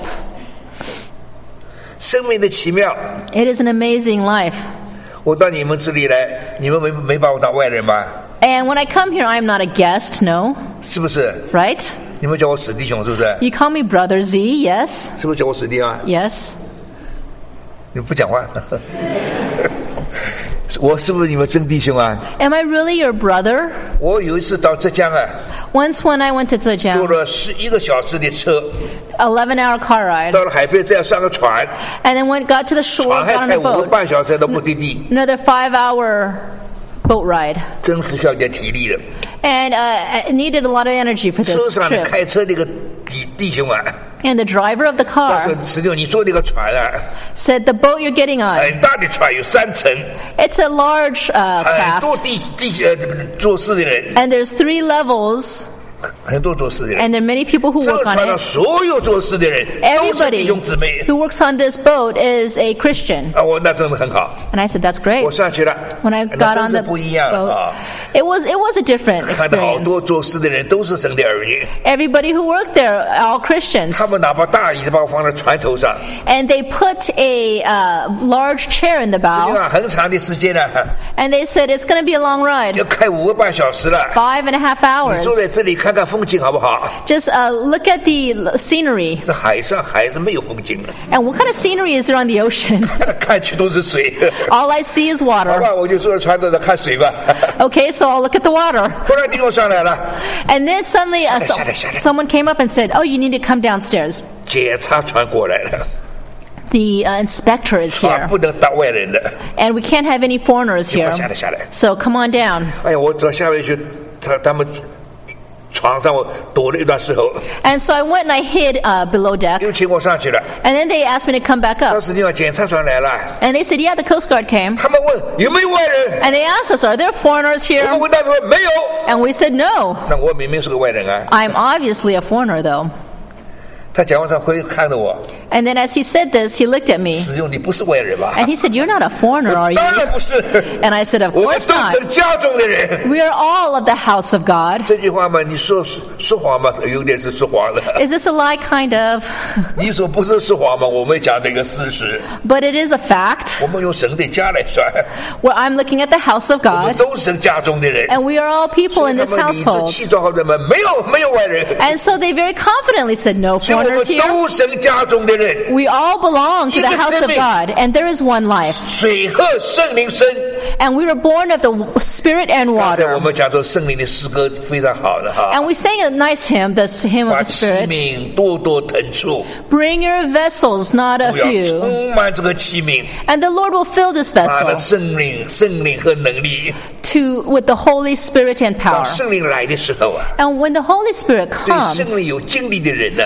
生命的奇妙。 It is an amazing life. 我到你们这里来，你们没没把我当外人吧？ And when I come here, I'm not a guest, no, 是不是？ right? 你们叫我死弟兄，是不是？ You call me Brother Z, yes, 是不是叫我死弟啊？ yes. 你不讲话，我是不是你们真弟兄啊？ Am I really your brother? 我有一次到浙江啊， Once when I went to 坐 Zhejiang, 了十一个小时的车， eleven hour car ride, 到了海边，再要上个船， and then when got to the shore, 船还 got on 开 a 五个 boat, 半小时到目的地， another five hour boat ride. 真是需要点体力的。 And uh, I needed a lot of energy for 车 this 上的 trip. 开车那个弟弟兄啊， And the driver of the 他说 car 十六，你坐那个船啊， said, the boat you're getting on, 很大的船，有三层， it's a large uh, 很多 craft, 地地呃做事的人， and there's three levels, 很多做事的人。 and there are many people who 这个 work on 船上 it. 所有做事的人都是弟 Everybody 兄姊妹 who works on this boat is a Christian. 啊！我那真的很好， And I said, that's great. 我上去了， When I 那 got 真 on 是 the 不一样啊！ boat, it was, it was a different 看到好多 experience. 做事的人都是神的儿女， Everybody who worked there are all Christians. 他们拿把大椅子把我放在船头上， And they put a uh, large chair in the 实际 bow, 上很长的时间呢， and they said, it's going to be a long ride, 要开五个半小时了。 five and a half 你 hours. 坐在这里看看风景好不好？ Just uh, look at the scenery. 那海上还是没有风景的， And what kind of scenery is there on the ocean? 看去都是水。 All I see is 好 water. 吧，我就坐在船头上看水吧。 Okay, so I'll look at the water. 后来弟兄上来了， And then suddenly uh, so- 下来，下来。 someone came up and said, oh, you need to come downstairs. 检查船过来了， The uh, inspector is 船 here, 不能当外人的。 and we can't have any foreigners 弟兄下 here. 来，下来。 So come on down. 哎呀，我到下面去，他他们床上我躲了一段时候， And so I went and I hid uh, below deck. 又请我上去了。 And then they asked me to come back 当 up. 时你要检查船来了， And they said, yeah, the Coast Guard came. 他们问有没有外人， And they asked us, are there foreigners 我 here? 们回答说没有。 And we said, no. 那我明明是个外人啊。 I'm obviously a foreigner, though. 他讲完之后回看着我， And then as he said this, he looked at me. 使用你不是外人吧？ And he said, you're not a foreigner, are 当然 you? 不是， And I said, of 我们 course 都 not. 是家中的人。 We are all of the house of God. 这句话嘛，你说说谎嘛，有点是说谎的。 Is this a lie? Kind of. 你说不是说谎嘛，我们讲这个事实， But it is a fact. 我们用神的家来算， Where I'm looking at the house of 我们 God, 都是家中的人。 and we are all people in this 他们理直 household. 气壮的们没有没有外人， And so they very confidently said, no 所以我们 foreigners here. 都是家中的人。 We all belong to the house of God, and there is one life. 水和圣灵生。 And we were born of the Spirit and 刚才我 water. 们讲说圣灵的诗歌非常好的哈， And we sang a nice hymn, the hymn of 把 the 器 Spirit. 皿多多腾出， Bring your vessels, not a 不要 few. 充满这个器皿， And the Lord will fill this 把了 vessel 圣灵、圣灵和能力。 to with the Holy Spirit and 当 power. 圣灵来的时候啊， And when the Holy Spirit 对圣 comes, 灵有经历的人呢， those who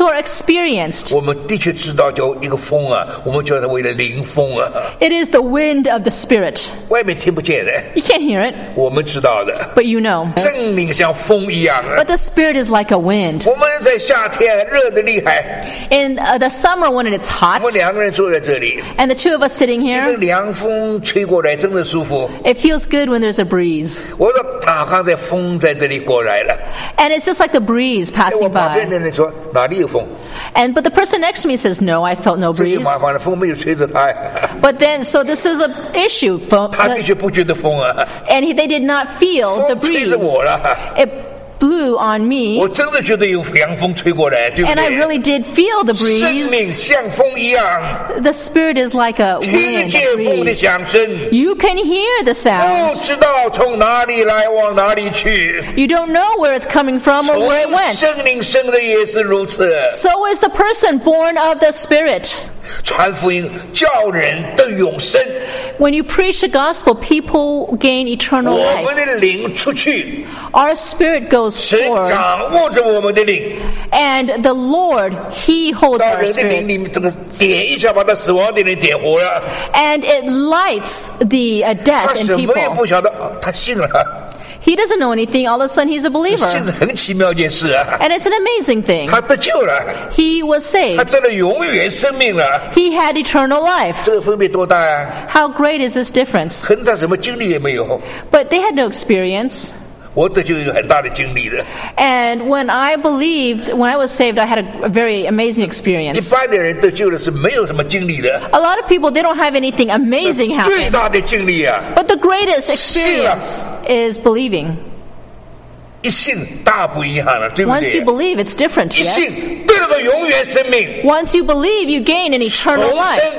who are experienced. 我们的确知道叫一个风啊，我们叫它为了灵风啊， It is the wind of the Spirit. 外面听不见的， You can't hear it, 我们知道的。 but you know. 圣灵像风一样啊 But，the Spirit is like a wind. 我们在夏天热得厉害， In uh, the summer when it's 我 hot, 们两个人坐在这里， and the two of us sitting 一个 here, 凉风吹过来，真的舒服。 it feels good when there's a breeze. 我说啊，刚才风在这里过来了， And it's just like the breeze 哎，我 passing 旁边 by. 的人说哪里有风？ And but the person next to me says, no, I felt no 这就 breeze. 麻烦了，风没有吹着他呀， But then, so this is an issue. fo- 他的确不觉得风啊， And he, they did not feel the 风吹 breeze. 着我了， It blew on me, 我真的觉得有凉风吹过来，对不 and I 对？ really did feel the 生 breeze. 命像风一样， The Spirit is like a 听 wind, 见 a 风的 breeze. 响声， You can hear the 不 sound. 知道从哪里来，往哪里去。 You don't know where it's coming from or where it 从 went. 圣灵生的也是如此。 So is the person born of the Spirit. 传福音叫人得永生， When you preach the gospel, people gain eternal 我 life. 们的灵出去， Our spirit goes 神 forward, 掌握着我们的灵， and the Lord, He holds 到 our 人的灵 spirit, 里面，这个点一下把他死亡的人点活了， and it lights the uh, 他 death in 什么也 people. 不晓得，啊他信了， He doesn't know anything. All of a sudden, he's a 信 believer, 是很奇妙一件事啊， and it's an amazing thing. 他得救了， He was 他 saved. 得了永远生命了， He had eternal life. 这个分别多大啊？ How great is this difference? 可能他什么经历也没有， But they had no experience. 我得救有很大的经历的。 And when I believed, when I was saved, I had a, a very amazing 一 experience. 般的人得救的是没有什么经历的， A lot of people, they don't have anything amazing 最 happen. 大的经历啊， But the greatest experience is believing. 一信大不一样了，对不 Once you 对？ believe, it's different, 一 yes? 信得了个永远生命， Once you believe, you gain an 重 eternal life. 生。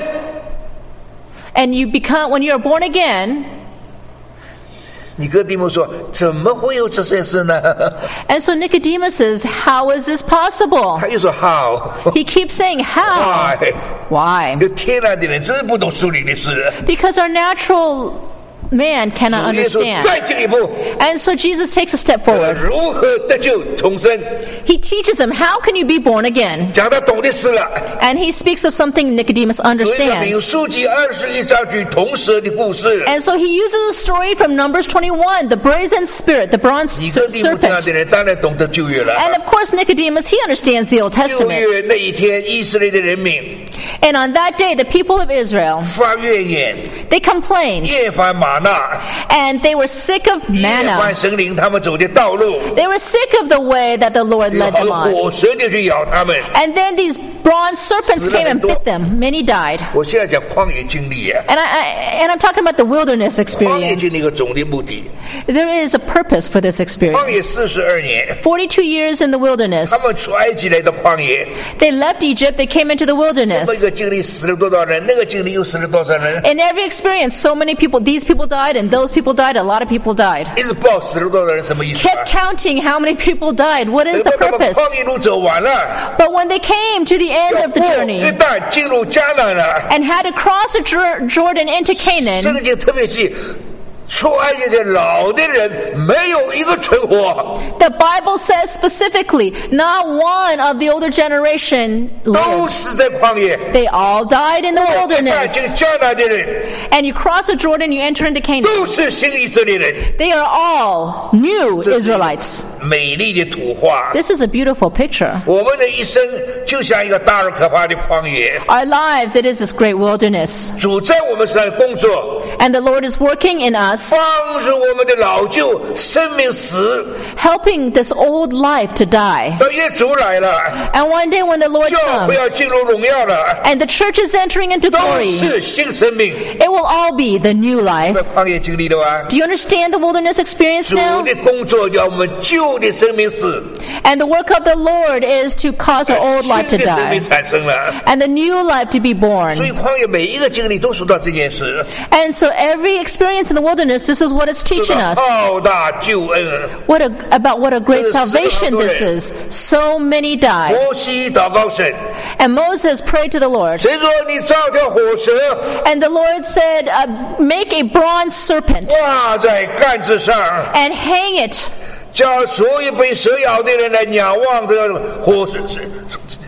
And you become, when you're born again, 尼哥底母说：“怎么会有这件事呢 and so Nicodemus says, how is this？” possible? 他又说 ：“How？ He keeps saying, how? Why？ Why? 有天然的人真不懂属灵的事。 Because our natural man cannot 主耶稣 understand. 再进一步， And so Jesus takes a step 呃 forward. 如何得救重生？ He teaches him, how can you be born again? 讲他懂的事了。 And he speaks of something Nicodemus 所以呢，民 understands. 书记二十一章举铜蛇的故事。 And so he uses a story from Numbers twenty-one, the brazen spirit, the bronze 尼哥 ser- 底母这样 serpent. 的人当然懂得旧约了。 And of course, Nicodemus, he understands the Old 旧 Testament. 约那一天，以色列的人民 And on that day, the people of Israel, 发怨言， they complained. 厌烦玛纳， And they were sick of 厌烦 manna. 神灵他们走的道路， They were sick of the way that the Lord 有 led 好 them 多 on. 火蛇就去咬他们。 And then these bronze serpents came and bit them. Many died. 我现在讲旷野经历啊， And I, I and I'm talking about the wilderness 旷野 experience. 经历有总的目的。 There is a purpose for this 旷 experience. 野四十二年， forty-two years in the wilderness. 他们出埃及来到旷野， They left Egypt, they came into the 这么一 wilderness. 个经历死了多少人，那个经历又死了多少人， In every experience, so many people, these people died and those people died, a lot of people died. 一直报死了多少人，什么意思啊 Kept？counting how many people died. What is 等 the 到他们 purpose? 旷野路走完了， But when they came to the end 要 of the 过 journey 约旦进入迦南了， and had to cross the Jor- Jordan into Canaan, 圣经特别记。出埃及的老的人没有一个存活， the Bible says specifically, not one of the older generation 都 lived. 死在旷野。 They all died in the 过约旦 wilderness. 进迦南的人 And you cross the Jordan, you enter into Canaan. 都是新以色列人， They are all new 这是 Israelites. 美丽的图画。 This is a beautiful picture. 我们的一生就像一个大而可怕的旷野， Our lives, it is this great wilderness. 主在我们身上工作， And the Lord is working in us, 帮助我们的老旧生命死。 helping this old life to die. 等耶主来了， And one day when the Lord 教 comes 会要进入荣耀了， and the church is entering into 都 glory, 是新生命。 it will all be the new 我 life. 们旷野经历了吧？ Do you understand the wilderness experience 主 now? 的工作要我们旧的生命死， And the work of the Lord is to cause our old 新 life to 的生命 die 产生了。 and the new life to be 所以 born. 旷野每一个经历都说到这件事， And so every experience in the wilderness, this is what it's 说 teaching 到 us. 浩大救恩。 What a, about what a great This is salvation so this good. is. So many died. 摩西祷告神， And Moses prayed to the Lord. 神说你造条火蛇 And the Lord said, uh, make a bronze serpent 挂在杆子上， and hang it. 叫所有被蛇咬的人来仰望这个火蛇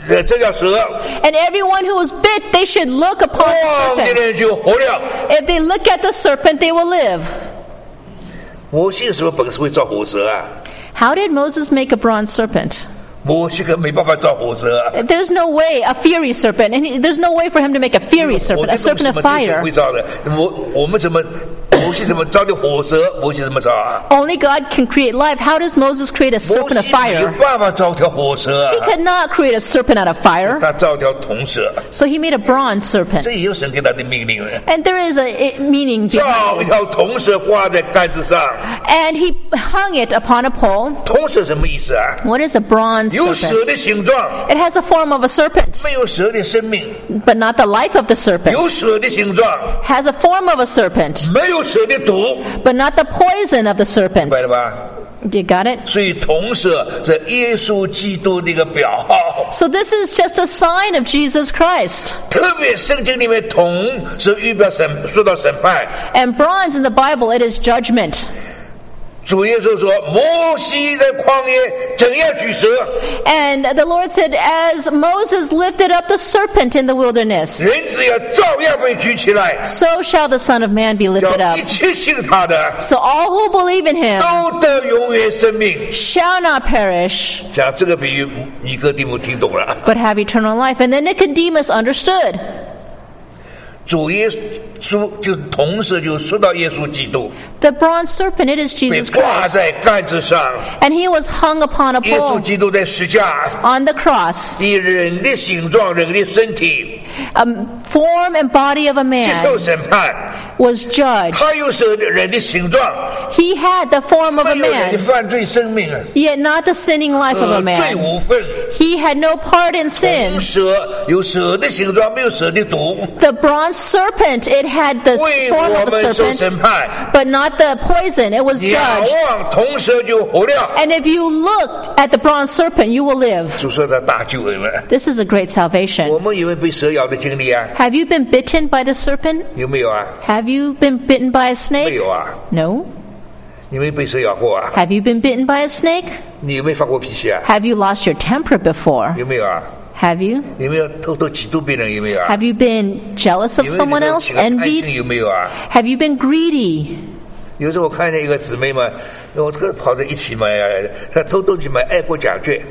这这叫蛇， And everyone who was bit, they should look upon 望 the 见 serpent. 人就活了。 If they look at the serpent, they will live. 摩西有什么本事会造火蛇啊？ How did Moses make a bronze serpent? 摩西可没办法造火蛇啊。 There's no way, a fiery serpent. And he, there's no way for him to make a fiery serpent, a serpent of 火 fire. 会造的，我我们怎么摩西怎么造的火蛇？摩西怎么造啊？ Only God can create life. How does Moses create a 摩 serpent of 西没有 fire? 办法造条火蛇啊 He，could not create a serpent out of fire. 他造条铜蛇， So he made a bronze serpent. 这也有神给他的命令了。 And there is a it- meaning 造 behind 一 this. 条铜蛇挂在杆子上， And he hung it upon a pole. 铜蛇什么意思啊？ What is a bronze 有蛇 serpent? 的形状， It has the form of a serpent, 没有蛇的生命； but not the life of the serpent. 有蛇的形状， Has a form of a serpent, 没有蛇的毒， but not the poison of the 明 serpent. 白了吧？ You got it? 所以铜蛇是耶稣基督的一个表号。 So this is just a sign of Jesus Christ. 特别圣经里面铜是预表审，说到审判。 And bronze in the Bible, it is judgment. 主耶稣说：“摩西在旷野怎样举蛇， And the Lord said, as Moses lifted up the serpent in the wilderness, 人子要照样被举起来， so shall the Son of Man be 叫 lifted up. 一切信他的 So all who believe in him 都得永远生命。 shall not perish, ” 讲这个比喻，尼哥底母听懂了。 but have eternal life. And then Nicodemus understood. 主耶稣就是铜蛇，就说到耶稣基督 The bronze serpent, it is 被 Jesus 挂 Christ. 在杆子上， And he was hung upon a 耶稣 pole 基督在十架， on the cross, 以人的形状、人的身体 a form and body of a 接受 man 审判。 was judged. 他有蛇的人的形状， He had the form of 没 a 有人的 man, 犯罪生命啊， yet not the sinning life of 呃 a 罪 man. 无份。 He had no part in sin. 铜蛇有蛇的形状，没有蛇的毒， The bronze serpent, it had the 为 form 我 of a 们受 serpent, 审判。 but not the poison. It was 仰 judged. 望铜蛇就活了。 And if you look at the bronze serpent, you will live. 主说他大救恩了。 This is a great salvation. 我们有没有被蛇咬的经历啊？ Have you been bitten by the serpent? 有没有啊？ Have you been bitten by a 没 snake? 有啊？ No. 你有没有被蛇咬过啊？ Have you been bitten by a snake? 你有没有发过脾气啊？ Have you lost your temper before? 有没有啊？ Have you? 有没有偷偷嫉妒别人？有没有啊？ Have you been jealous of 有没有 someone 那种 else? 起了贪心 Envied? 有没有啊？ Have you been greedy? 有时候我看见一个姊妹嘛，我这个跑在一起嘛，她偷偷去买爱国奖券。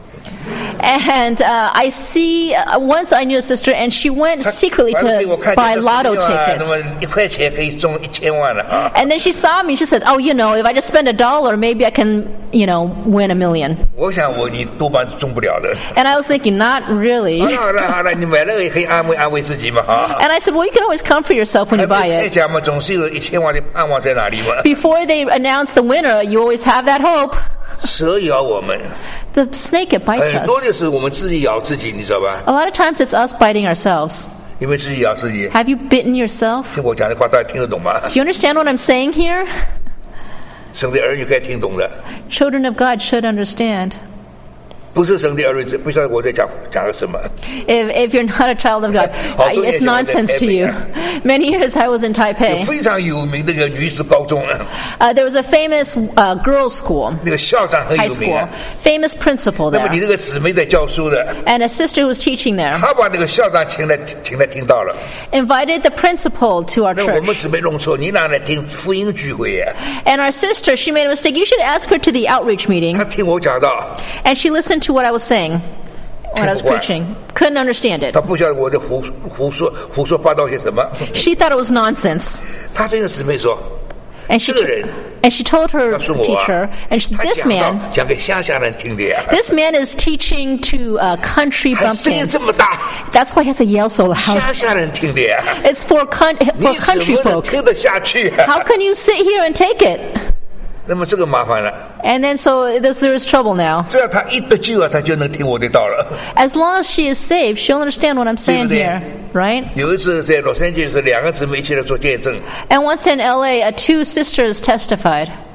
And uh, I see, uh, once I knew a sister, and she went secretly 反正我 to 看 buy 见 lotto 这个那么 tickets. 一块钱可以中一千万了啊！ And then she saw me, she said, oh, you know, if I just spend a dollar, maybe I can, you know, win a million. 我想我你多半中不了的。 And I was thinking, not 好 really. 了好了好了，你买那个也可以安慰安慰自己嘛哈。 And I said, well, you can always comfort yourself when you 还 buy 没开 it. 奖嘛，总是有一千万的盼望在哪里嘛？ Before they announce the winner, you always have that hope. 蛇咬我们， The snake, it bites 很多 us. 的是我们自己咬自己，你知道吧？ A lot of times it's us biting ourselves. 有没有自己咬自己？ Have you bitten yourself? 听我讲的话，大家听得懂吗？ Do you understand what I'm saying here? 神的儿女该听懂了， Children of God should understand. 不是神的儿女，不知道我在讲讲个什么。 If, if you're not a child of God, How I- do you it's know nonsense that to you. Many years I was in 有 Taipei. 非常有名的一个女子高中， Uh, there was a famous uh, girls' school, 那个校长很 high 有名 school, 啊。 famous principal 那么 there, 你那个姊妹在教书的， and a sister who was teaching there 她把那个校长请来请来听到了。 invited the principal to our 那我们 church. 姊妹弄错，你哪来听福音聚会呀、 And our sister, she made a mistake. You should ask her to the outreach 她 meeting. 听我讲到， And she listened to what I was saying, what I was 听不惯。 preaching. Couldn't understand it. 她不晓得我在胡胡说胡说八道些什么。 She thought it was nonsense. 她这个姊妹说， And she, 这个人 and she told her 告诉我 teacher, 啊， and she, 她 this 讲到 man, 讲给乡下人听的呀， this man is teaching to uh, country 她声音 bumpkins. 这么大， That's why he has to yell so loud. 乡下人听的呀， It's for, con- 你 for 怎 country 么能 folk. 听得下去、啊？ How can you sit here and take it? 那么这个麻烦了， And then so there's, there's trouble now. 只要她一得救啊，她就能听我的道了。 As long as she is saved, she'll understand what I'm saying 对不对？ here, right? 有一次在洛杉矶是两个姊妹一起来做见证， And once in L A, uh, two sisters testified.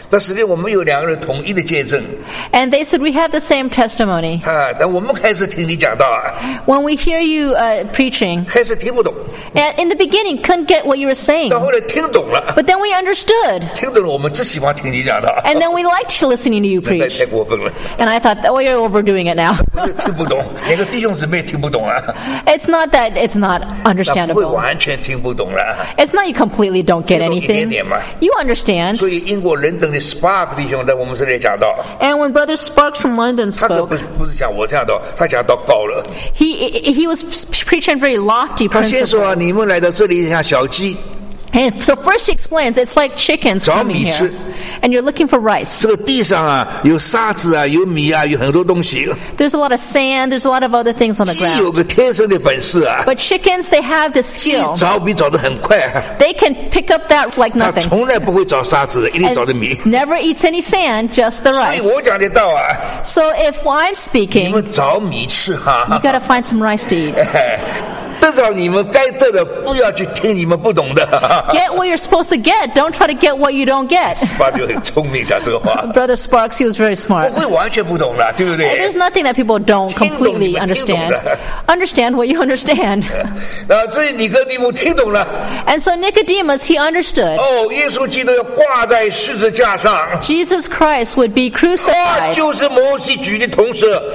但实际我们有两个人统一的见证 And they said, we have the same testimony. 啊，但我们开始听你讲道啊， When we hear you uh, preaching, 开始听不懂， and in the beginning couldn't get what you were saying, 到后来听懂了， but then we understood. 听懂了，我们只喜欢听你讲道， And then we liked listening to you 那太 preach. 太过分了， And I thought, oh, you're overdoing it now. 不是听不懂，连个弟兄姊妹听不懂啊， It's not that it's not 那不会 understandable. 完全听不懂了。 It's not you completely don't get 听懂一点 anything. 点嘛。 You understand. 所以英国伦敦的 Spark 弟兄在我们这里讲到， And when Brother Sparks from London 他可 spoke, 不是不是讲我这样的，他讲到高了。 he he was preaching very lofty 他先说啊， principles. 你们来到这里像小鸡， And so first he explains, it's like chickens 找 coming 米吃。 here, and you're looking for rice. 这个地上啊有沙子啊，有米啊，有很多东西。 There's a lot of sand, there's a lot of other things on the 鸡有 ground. 个天生的本事啊， But chickens, they have this 鸡 skill. 找米找得很快， They can pick up that like 他 nothing. 从来不会找沙子的，一定找的米。 And never eats any sand, just the 所以 rice. 我讲的道啊， So if I'm 你 speaking, 们找米吃 you 哈。 gotta find some rice to eat. 得着你们该得的，不要去听你们不懂的。 Get what you're supposed to get. Don't try to get what you don't get. 爸就很聪明讲这个话， Brother Sparks, he was very 不 smart. 会完全不懂了，对不对？ There's nothing that people don't 听懂你 completely 们听懂 understand. 的。 Understand what you understand. 啊，这尼哥底母听懂了。 And so Nicodemus, he understood. 哦，耶稣基督要挂在十字架上， Jesus Christ would be 他 crucified. 就是摩西举的铜蛇。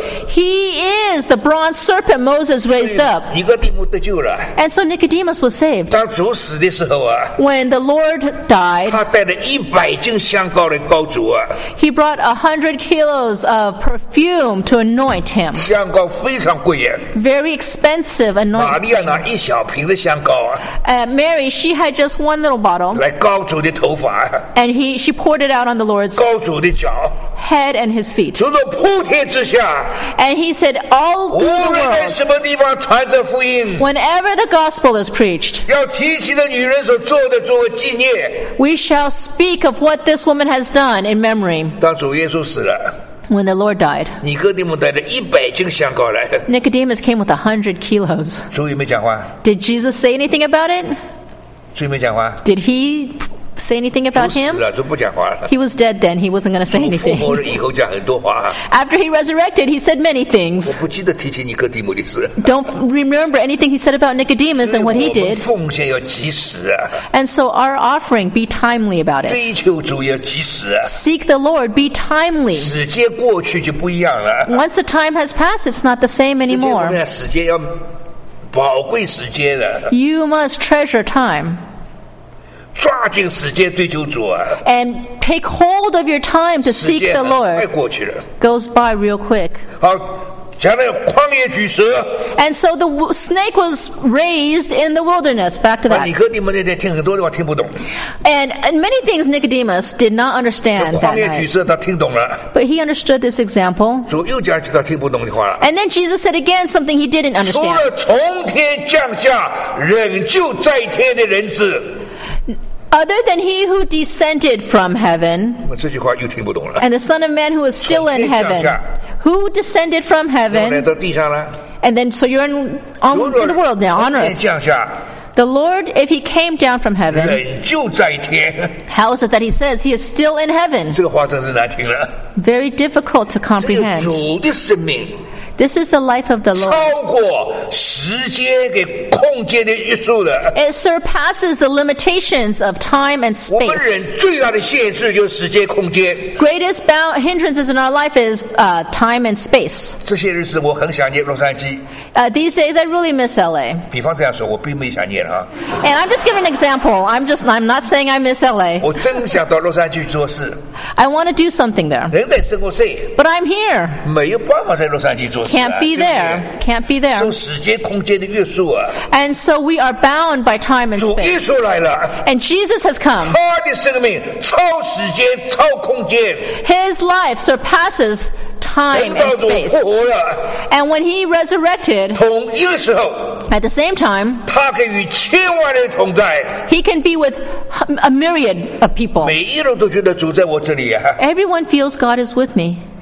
He is the bronze serpent Moses raised up. 尼哥底母得救了。 And so Nicodemus was saved. 当主死的时候啊， When the Lord died, 他带了一百斤香膏来膏主啊， he brought a hundred kilos of perfume to anoint him. 香膏非常贵耶。 Very expensive 玛利亚 anointing. 拿一小瓶的香膏啊， Uh, Mary, she had just one little bottle, 来膏主的头发， and he she poured it out on the Lord's 膏主的脚， head and his feet. 走到普天之下， And he said, all 无 through the 论在 world, 什么地方传这福音， whenever the gospel is preached, 要提起的女人所做的作为纪念。 we shall speak of what this woman has done in memory. 当主耶稣死了， When the Lord died, 尼哥底母带了一百斤香膏来， Nicodemus came with a hundred kilos. 主有没有讲话？ Did Jesus say anything about it? 主有没有讲话？ Did he say anything 主 about 死 him? 了，主不讲话了。 He was dead then. He wasn't going to say 主复活了 anything. 以后讲很多话， After he resurrected, he said many 我 things. 不记得提起尼哥底母的事。 Don't remember anything he said about Nicodemus and what he 所以我们 did. 奉献要及时啊， And so our offering, be timely about it. 追求主要及时啊， Seek the Lord, be timely. 时间过去就不一样了。 Once the time has passed, it's not the same 时间我们 anymore. 讲时间要宝贵时间的， You must treasure time 抓紧时间追求主啊。 and take hold of your time to 时 seek 间 the 很快 Lord. 过去了。 Goes by real quick. 好，讲到旷野举蛇， And so the w- snake was raised in the wilderness. Back to 把尼 that. 哥底母那天听很多的话听不懂， And, and many things Nicodemus did not understand 旷 that 野举 night. 蛇他听懂了， But he understood this example. 主又讲句他听不懂的话了。 And then Jesus said again something he didn't 除 understand. 了从天降下仍旧在天的人子， Other than he who descended from heaven, 我这句话又听不懂了。 and the Son of Man who is still in 从天降 heaven, 下 who descended from 又来 heaven, 到地上了， and then so you're in, on, 如 in 果 the world now, 从 on 天 earth. 降下 The Lord, if he came down from heaven, 仍旧在天， how is it that he says he is still in heaven? 这个话真是难听了。 Very difficult to 这个 comprehend. 主的生命 This is the life of the Lord. 超过时间给空间的约束的。 It surpasses the limitations of time and 我们 space. 人最大的限制就是时间空间。 Greatest bound hindrances in our life is uh, time and space. 这些日子我很想念洛杉矶， Uh, these days, I really miss L A. 比方这样说，我并没想念啊， And I'm just giving an example. I'm just, I'm not saying I miss L A. 我真想到洛杉矶做事。 I want to do something there. 人在生活谁 But I'm here. 没有办法在洛杉矶做事、啊， Can't be 对不对 there. Can't be there. 受时间空间的约束啊。 And so we are bound by time and 主耶 space. 稣来了， And Jesus has come. 他的生命超时间、超空间， His life surpasses 等 time 到 and 主 space. 复活了， And when he resurrected, 同一个时候， at the same time, 他可以与千万人同在， he can be with a myriad of people. 每一人都觉得主在我这里啊。 Everyone feels God is with me.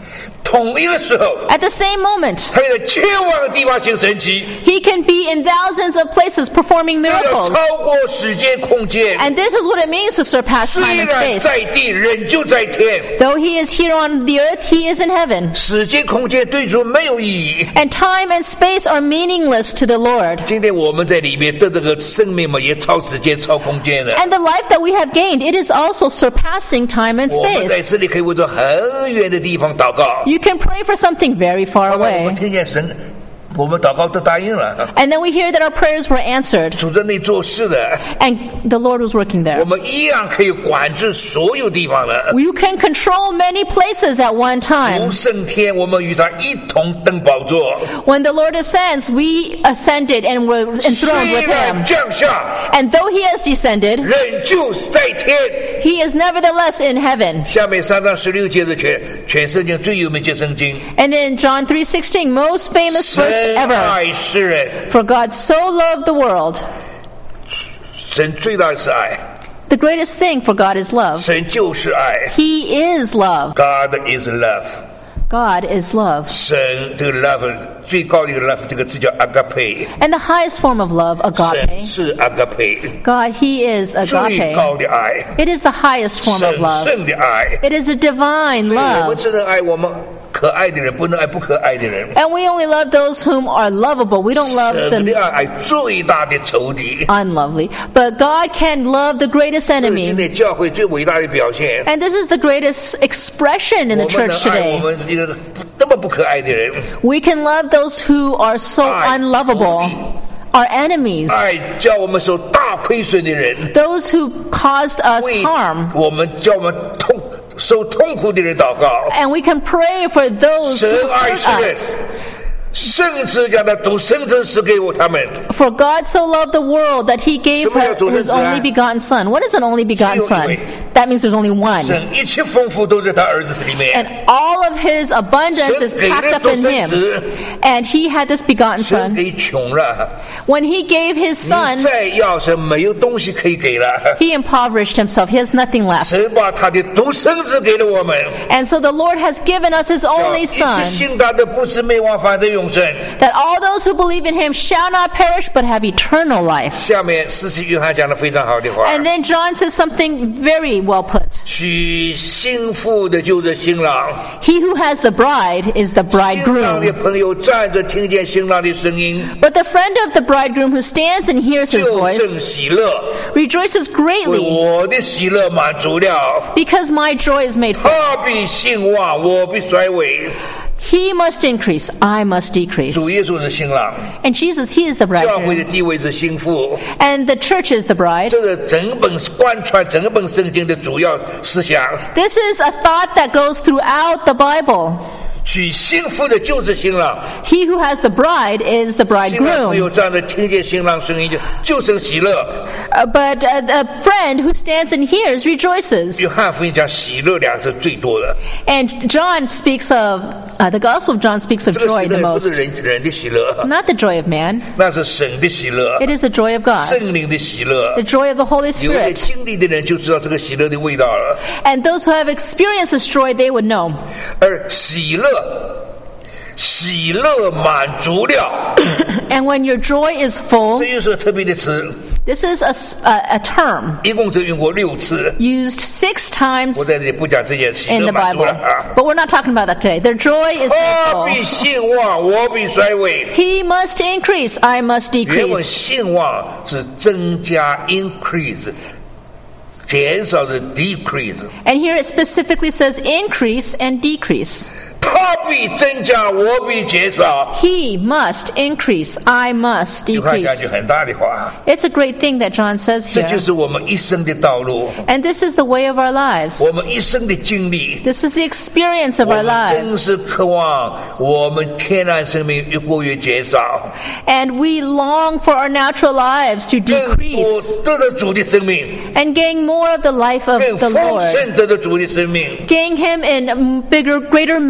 同一个时候， At the same moment, 他在千万个地方行神迹， he can be in thousands of places performing 这个 miracles. 超过时间空间。 And this is what it means to surpass 虽 time and 然 space. 在地，人就在天。 Though he is here on the earth, he is in heaven. 时间空间对主没有意义。 And time and space are meaningless to the Lord. 今天我们在里面的这个生命嘛，也超时间、超空间的。 And the life that we have gained, it is also surpassing time and 我们在 space. 这里可以为着很远的地方祷告。 You can pray for something very far 我们 away. 听见神，我们祷告都答应了。 And then we hear that our prayers were answered. 主在那做事的， And the Lord was working 我 there. 们一样可以管制所有地方的。 You can control many places at one 主 time. 升天，我们与他一同登宝座。 When the Lord ascends, we ascended and were enthroned 虽 with 然 him. 降下， And though he has descended, 人就是在天。 he is nevertheless in heaven. 下面三章十六节是全全圣经最有名的圣经。 And then John three sixteen, most famous verse 神 ever. 爱世人， For God so loved the world. 神最大的是爱， The greatest thing for God is love. 神就是爱。 He is love. God is love。 God is love. 神这个 love 最高的一个 love 这个字叫 agape， And the highest form of love, 神 agape. 是 agape， God, He is 最 agape. 高的爱， It is the highest form of 神 love. 圣的爱。 It is a divine 所以我们 love. 只能爱我们可爱的人，不能爱不可爱的人。 And we only love those whom are lovable. We don't love 神的 the 爱爱最大的仇敌， unlovely. But God can love the greatest 这是今 enemy. 天教会最伟大的表现。 And this is the greatest expression in 我 the 们能 church 爱我 today. 们一个不那么不可爱的人， We can love those who are so 爱 unlovable, 仇敌， our enemies, 爱叫我们受大亏损的人， those who caused us 为 harm. 我们叫我们痛受痛苦的人祷告。 And we can pray for those 神 who 爱 hurt 世人 us. 甚至将他独生子赐给我他们。 For God so loved the world that he gave 什么叫独生 his 子啊？ only begotten Son. What is an only begotten 只有一位。 Son? That means there's only one. 神一切丰富都在他儿子里面。 And all of his abundance is 神给 packed 了 up 独 in 生 him. 子， And he had this begotten 神 Son. 给穷了。 When he gave his 你 Son, 再要神没有东西可以给了。 he impoverished himself. He has nothing left. 神把他的独生子给了我们， And so the Lord has given us his 叫 only 一切 Son, 信他的不是灭亡，反得永生。 that all those who believe in him shall not perish but have eternal life. 下面施洗约翰讲的非常好的话， And then John says something very well put. 娶新妇的就是新郎， He who has the bride is the 新郎的 bridegroom. 朋友站着听见新郎的声音， But the friend of the bridegroom who stands and hears his 就正 voice 喜乐， rejoices 为 greatly 我的喜乐满足了。 because my joy is made full. 他必兴旺，我必衰微。 He must increase, I must decrease. 主耶稣是新郎， And Jesus, he is the 教会的 bridegroom. 地位是新妇。 And the church is the bride. 这个整本贯穿整本圣经的主要思想。 This is a thought that goes throughout the Bible. 娶新妇的就是新郎， He who has the bride is the 新郎朋友 bridegroom. 站着听见新郎声音就就生喜乐。 Uh, but uh, a friend who stands and hears rejoices. 约翰福音讲喜乐两个字最多的， And John speaks of, uh, the Gospel of John speaks of 这个喜 joy the 乐不是 most. 人人的喜乐， Not the joy of man. 那是神的喜乐， It is the joy of God. 圣灵的喜乐 The。joy of the Holy 有点 Spirit. 经历的人就知道这个喜乐的味道了。 And those who have experienced this joy, they would know. 而喜乐，喜乐满足了， And when your joy is full, 这又是个特别的词， this is a, s- a- a term 一共只用过六次。 used six times 我在这里不讲这件喜 in 乐 the 满足 Bible. 了啊。 But we're not talking about that today. Their joy is 他必 full. 兴旺，我必衰微。 He must increase, I must 原文 decrease. 兴旺是增加 increase， 减少是 decrease。 And here it specifically says increase and decrease. 他必增加，我必减少。 He must increase, I must 约翰讲 decrease. 句很大的话， It's a great thing that John says 这就 here. 是我们一生的道路， And this is the way of our lives. 我们一生的经历。 This is the experience of 我 our 们真 lives. 是渴望我们天然生命越过越减少， And we long for our natural lives to 更多 decrease 得到主的生命， and gain more of the life of 更 the 丰 Lord. 盛得到主的生命。 Gain Him in mm, bigger, greater measure.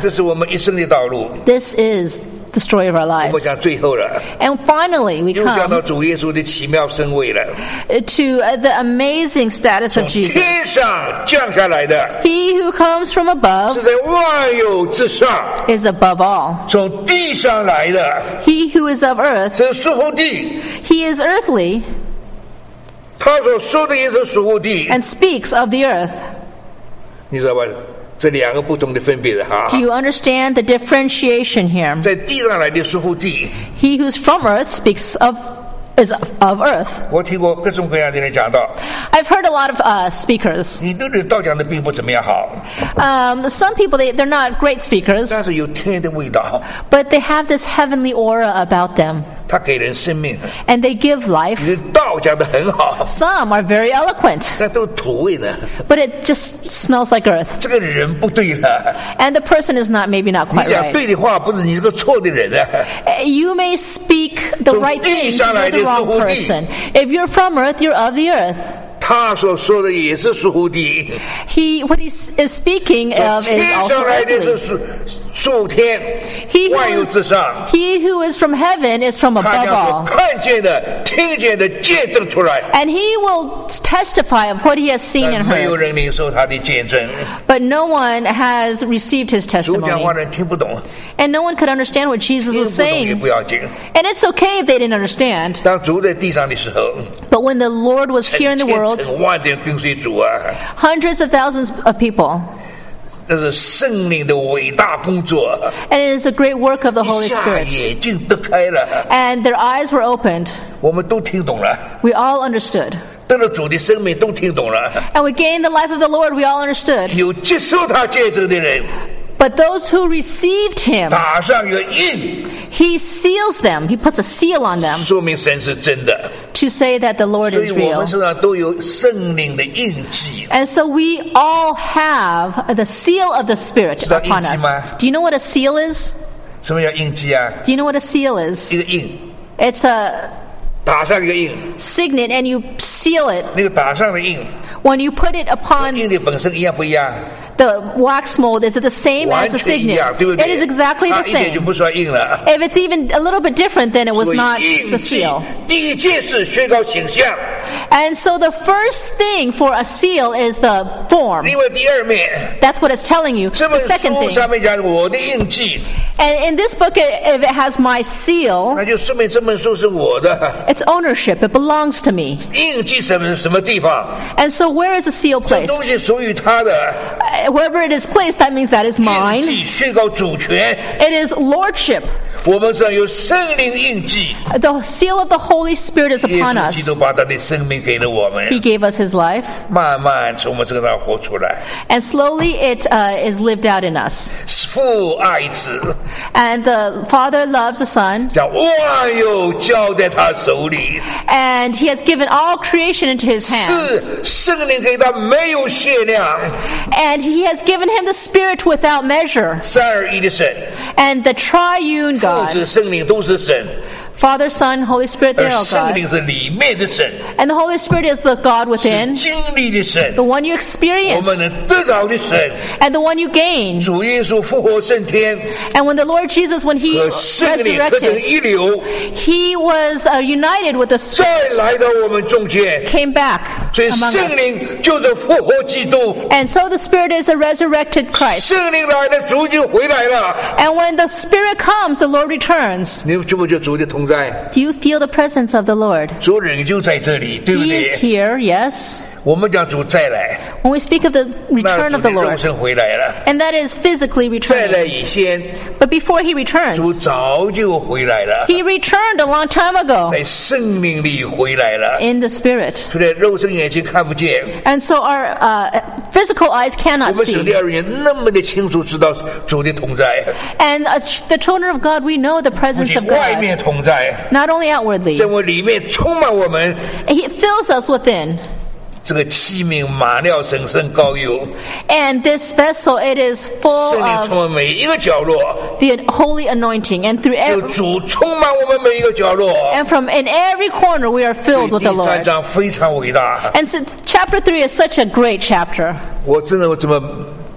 这是我们一生的道路。 This is the story of our 我们 lives. 讲最后了， And finally, we 又讲到 come 主耶稣的奇妙身位了， to uh, the amazing status 从 of Jesus. 天上降下来的， He who comes from 是 above 在万有之上， is above all. 从地上来的， He who is of earth, 是属乎地。 he is earthly 他所说的也是属乎地， and speaks of the earth. 你知道吧？这两个不同的分别的哈。 Do you understand the differentiation here? 在地上来的属乎地， He who's from earth speaks of is of earth. 我听过各种各样的人讲到， I've heard a lot of uh, speakers. 你对人道讲的并不怎么样好， Um, some people they, they're not great speakers, 但是有天的味道， but they have this heavenly aura about them, 他给人生命。 and they give life. 你的道讲的很好， Some are very eloquent, 那都土味的， but it just smells like earth. 这个人不对了。 And the person is not maybe not 你 quite 讲 right. 对的话，不是你这个错的人啊。 Uh, You may speak the From right thing, 地上来的 you're the wrong 属乎地。 person. If you're from earth, you're of the earth. 他所说的也是属乎地， He, what he is speaking 从 of is 天 also 上来的是 earthly. 属属天， He 万有 who, 之 is, 上。 he who is from heaven is from 他 above 将所 all. 看见的、听见的见证出来， And he will testify of what he has seen 但 and 没有 heard. 人领受他的见证。 But no one has received his 主讲 testimony. 话的人听不懂， And no one could understand what Jesus 听 was 不懂也 saying. 不要紧。 And it's okay if they didn't understand. 当主在地上的时候， But when the Lord was 成 here in the 千 world, 成万的人跟随主啊， hundreds of thousands of people, 这是圣灵的伟大工作， and it is a great work of the 一 Holy 下 Spirit. 眼睛都开了， And their eyes were opened. 我们都听懂了， We all understood. 得了主的生命都听懂了。 And we gained the life of the Lord. We all understood. 有接受他见证的人， But those who received him, 打上一个印， he seals them. He puts a seal on them 说明神是真的。 to say that the Lord 所 is 以我 real. 们身上都有圣灵的印记。 And so we all have the seal of the Spirit 知道 upon 印记 us. 吗？ Do you know what a seal is? 什么叫印记啊？ Do you know what a seal is? 一个印， It's a 打上一个印， signet and you seal it. 那个打上的印， When you put it upon 印的本身一样不一样？ the wax mold, is it the same 完 as the 全一 signet? 样，对不对？ It is exactly 差 the 一点就 same. 不算印了。 If it's even a little bit different, then it was 所以 not 印 the 记 seal. 第一件事宣告形象， And so the first thing for a seal is the form. 另外第二面， That's what it's telling you. 这 The 本 second 书 thing. 上面讲我的印记， And in this book, if it has my seal, 那就说明这本书是我的。 it's ownership. It belongs to me. 印记什么什么地方？ And so where is the seal 这 placed? 东西属于他的。 Uh, Wherever it is placed, that means that is 印 mine. 记宣告主权， It is lordship. 我们身上有圣灵印记， The seal of the Holy Spirit is 耶 upon 稣基 us. 督把他的生命给了我 He 们， gave us his life, 慢慢从我们身上活出来。 and slowly it uh, is lived out in us. 父爱子， And the Father loves the Son, 将万有交在他手里， and he has given all creation into his hands. 是圣灵给他没有限量， And he has given him the Spirit without measure. 三而一的神， And the triune 父 God, 子圣灵都是神， Father, Son, Holy Spirit, 而 there, O 圣灵 God. 是里面的神， And the Holy Spirit is the God 是 within, 经历的神 the，one you 我 experience, 们能得着的神。 and the one you gain. 主耶稣复活升天， And when the Lord Jesus, when he 和圣灵合成 resurrected, 一流， he was uh, united with the Spirit, 再来到我们中间。 came back 所以 among 圣 us. 灵就是复活基督， And so the Spirit is a resurrected Christ. 圣灵来了，主就回来了。 And when the Spirit comes, the Lord returns. 你们觉不觉得主的同在？ Do you feel the presence of the Lord? 主人就在这里，对不 He is 对？ here, yes. 我们讲主再来， When we speak of the 那 return 主 of the 的肉 Lord, 身回来了。 and that is physically 再来 returning. 以前， But before he 主 returns, 早就回来了， he returned a long time ago 在圣灵里回来了。 in the Spirit. 虽然肉身眼睛看不见， And so our uh, physical eyes 我 cannot 们圣 see. 灵人那么的清楚知道主的同在， And uh, the children of God, we know the 不 presence 仅 of 外 God, 面同在， not only outwardly. 在我里面充满我们。 He fills us within. 这个器皿满了神圣膏油， And this vessel, it is full 圣灵充 of 满每一个角落， the holy anointing. And through 有 every, 主充满我们每一个角落。 and from in every corner, we are 所以 filled with the 第三 Lord. 章非常伟大， And so chapter three is such a great chapter. 我真的我怎么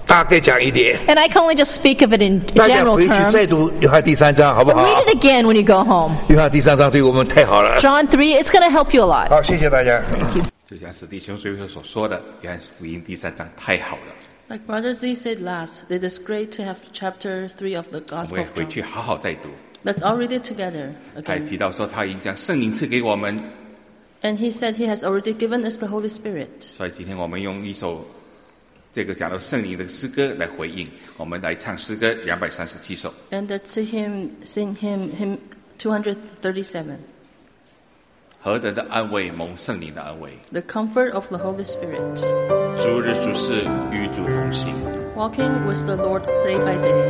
大概讲一点。 And I can only just speak of it in 大家 general 回去再 terms. 读约翰第三章，好不 But 好？ read it again when you go home. 约翰第三章对我们太好了。 John three, it's going to help you a lot. 好，谢谢大家。 就像是弟兄最后所说的，约翰福音第三章太好了， Like Brother Z said last, it is great to have chapter three of the 我 Gospel 们 of 回 John. 去好好再读。 Let's all read it together 还 again. 提到说他已经将圣灵赐给我们， And he said he has already given us the Holy Spirit. 所以今天我们用一首这个讲到圣灵的诗歌来回应。我们来唱诗歌两百三十七首。 And let's see him sing him hymn two thirty-seven. 何等的安慰，蒙圣灵的安慰。 The comfort of the Holy Spirit. 主日主事与主同行。 Walking with the Lord day by day.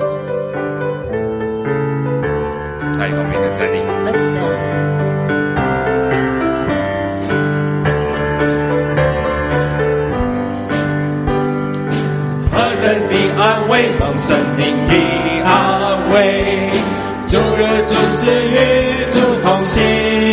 来，我们的站立。 Let's stand. 何等的安慰，蒙圣灵的安慰，主日主事与主同行。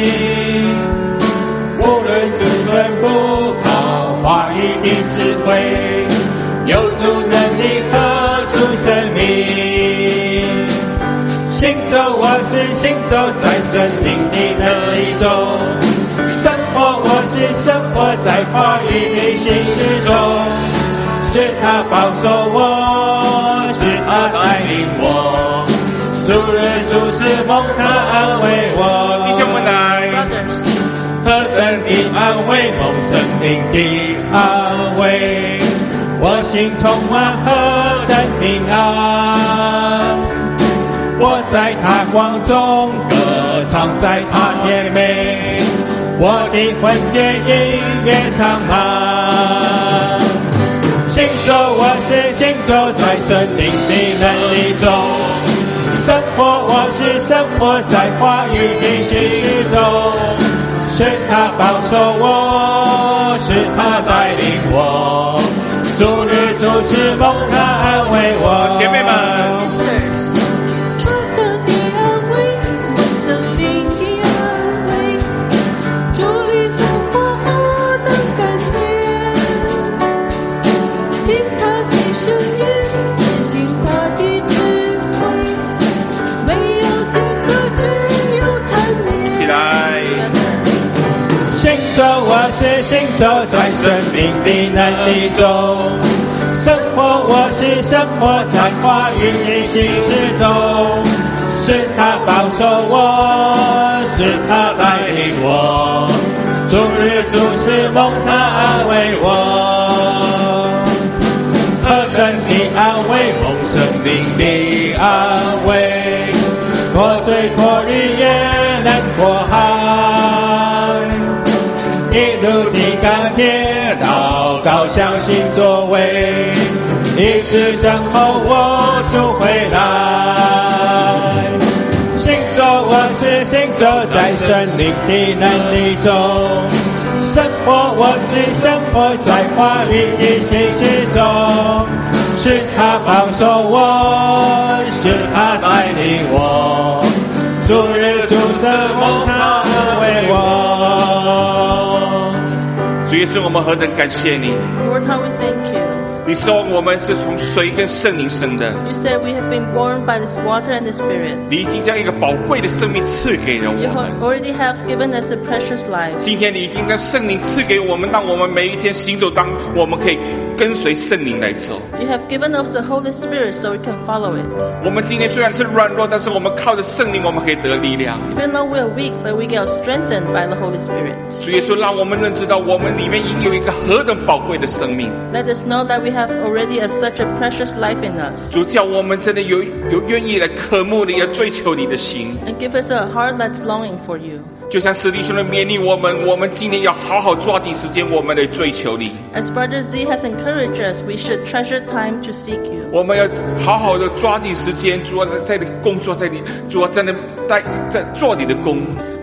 无论是尊不靠话语的智慧，有主能力和主生命。行走我是行走在圣灵的能力中，生活我是生活在话语的心事中。是他保守我，是他带领我，主日主事蒙他安慰我。弟兄们来， Brothers, 何等的安慰，蒙圣灵的安慰，我心充满何等平安。我在他光中歌唱，在他甜美，我的魂结音乐长满。行走我是行走在圣灵的能力中，生活我是生活在话语的心中，是他保守我，是他带领我，主日主事蒙他安慰我。姐妹们， sisters, 何等的安慰，蒙圣灵的安慰，主里生活何等甘甜。听他的声音，执行他的智慧，没有罪恶，只有惨烈。 一起来。行走我是行走在生命的能力中，生活我是生活在话语的心事中，是他保守我，是他带领我，主日主事蒙他安慰我。何等的安慰，蒙圣灵的安慰，过罪过日也能过海。一路的感谢，祷告相信作为，一直等候我主回来。行走我是行走在圣灵的能力中，生活我是生活在话语的心事中，是他保守我，是他带领我，主日主事蒙他安慰我。 主耶稣，我们何等感谢你！ Lord, how we thank you. 你说我们是从水跟圣灵生的， You said we have been born by this water and the Spirit. 你已经将一个宝贵的生命赐给了 You 我们。 already have given us a precious life. 今天你已经将圣灵赐给我们，让我们每一天行走当我们可以跟随圣灵来走。 You have given us the Holy Spirit so we can follow it. 我们今天虽然是软弱，但是我们靠着圣灵，我们可以得力量。 Even though we are weak, but we get strengthened by the Holy Spirit. 主耶稣，让我们认知到我们里面已经有一个何等宝贵的生命。 Let us know that we have already a, such a precious life in us. 主叫我们真的有有愿意来渴慕你，要追求你的心。 And give us a heart that's longing for you. 就像史弟兄的勉励我们，我们今天要好好抓紧时间，我们来追求你。 As Brother Z has encouraged us, we should treasure time to seek you. 我们要好好的抓紧时间，主要在你工作，在你主要在那在在做你的工。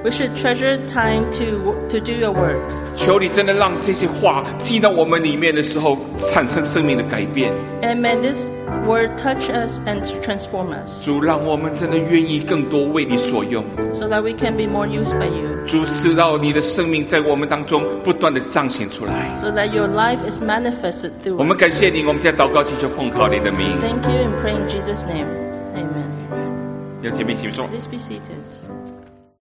We should treasure time to to do your work. 求你真的让这些话进到我们里面的时候，产生生命的改变。 And may this word touch us and transform us. 主，让我们真的愿意更多为你所用。 So that we can be more used by you. 主，使到你的生命在我们当中不断的彰显出来。 So that your life is manifested through 我们 us. 感谢你，我们在祷告祈求奉靠你的名。 Thank you and pray in Jesus' name. Amen. 要姐妹请坐。 Please be seated.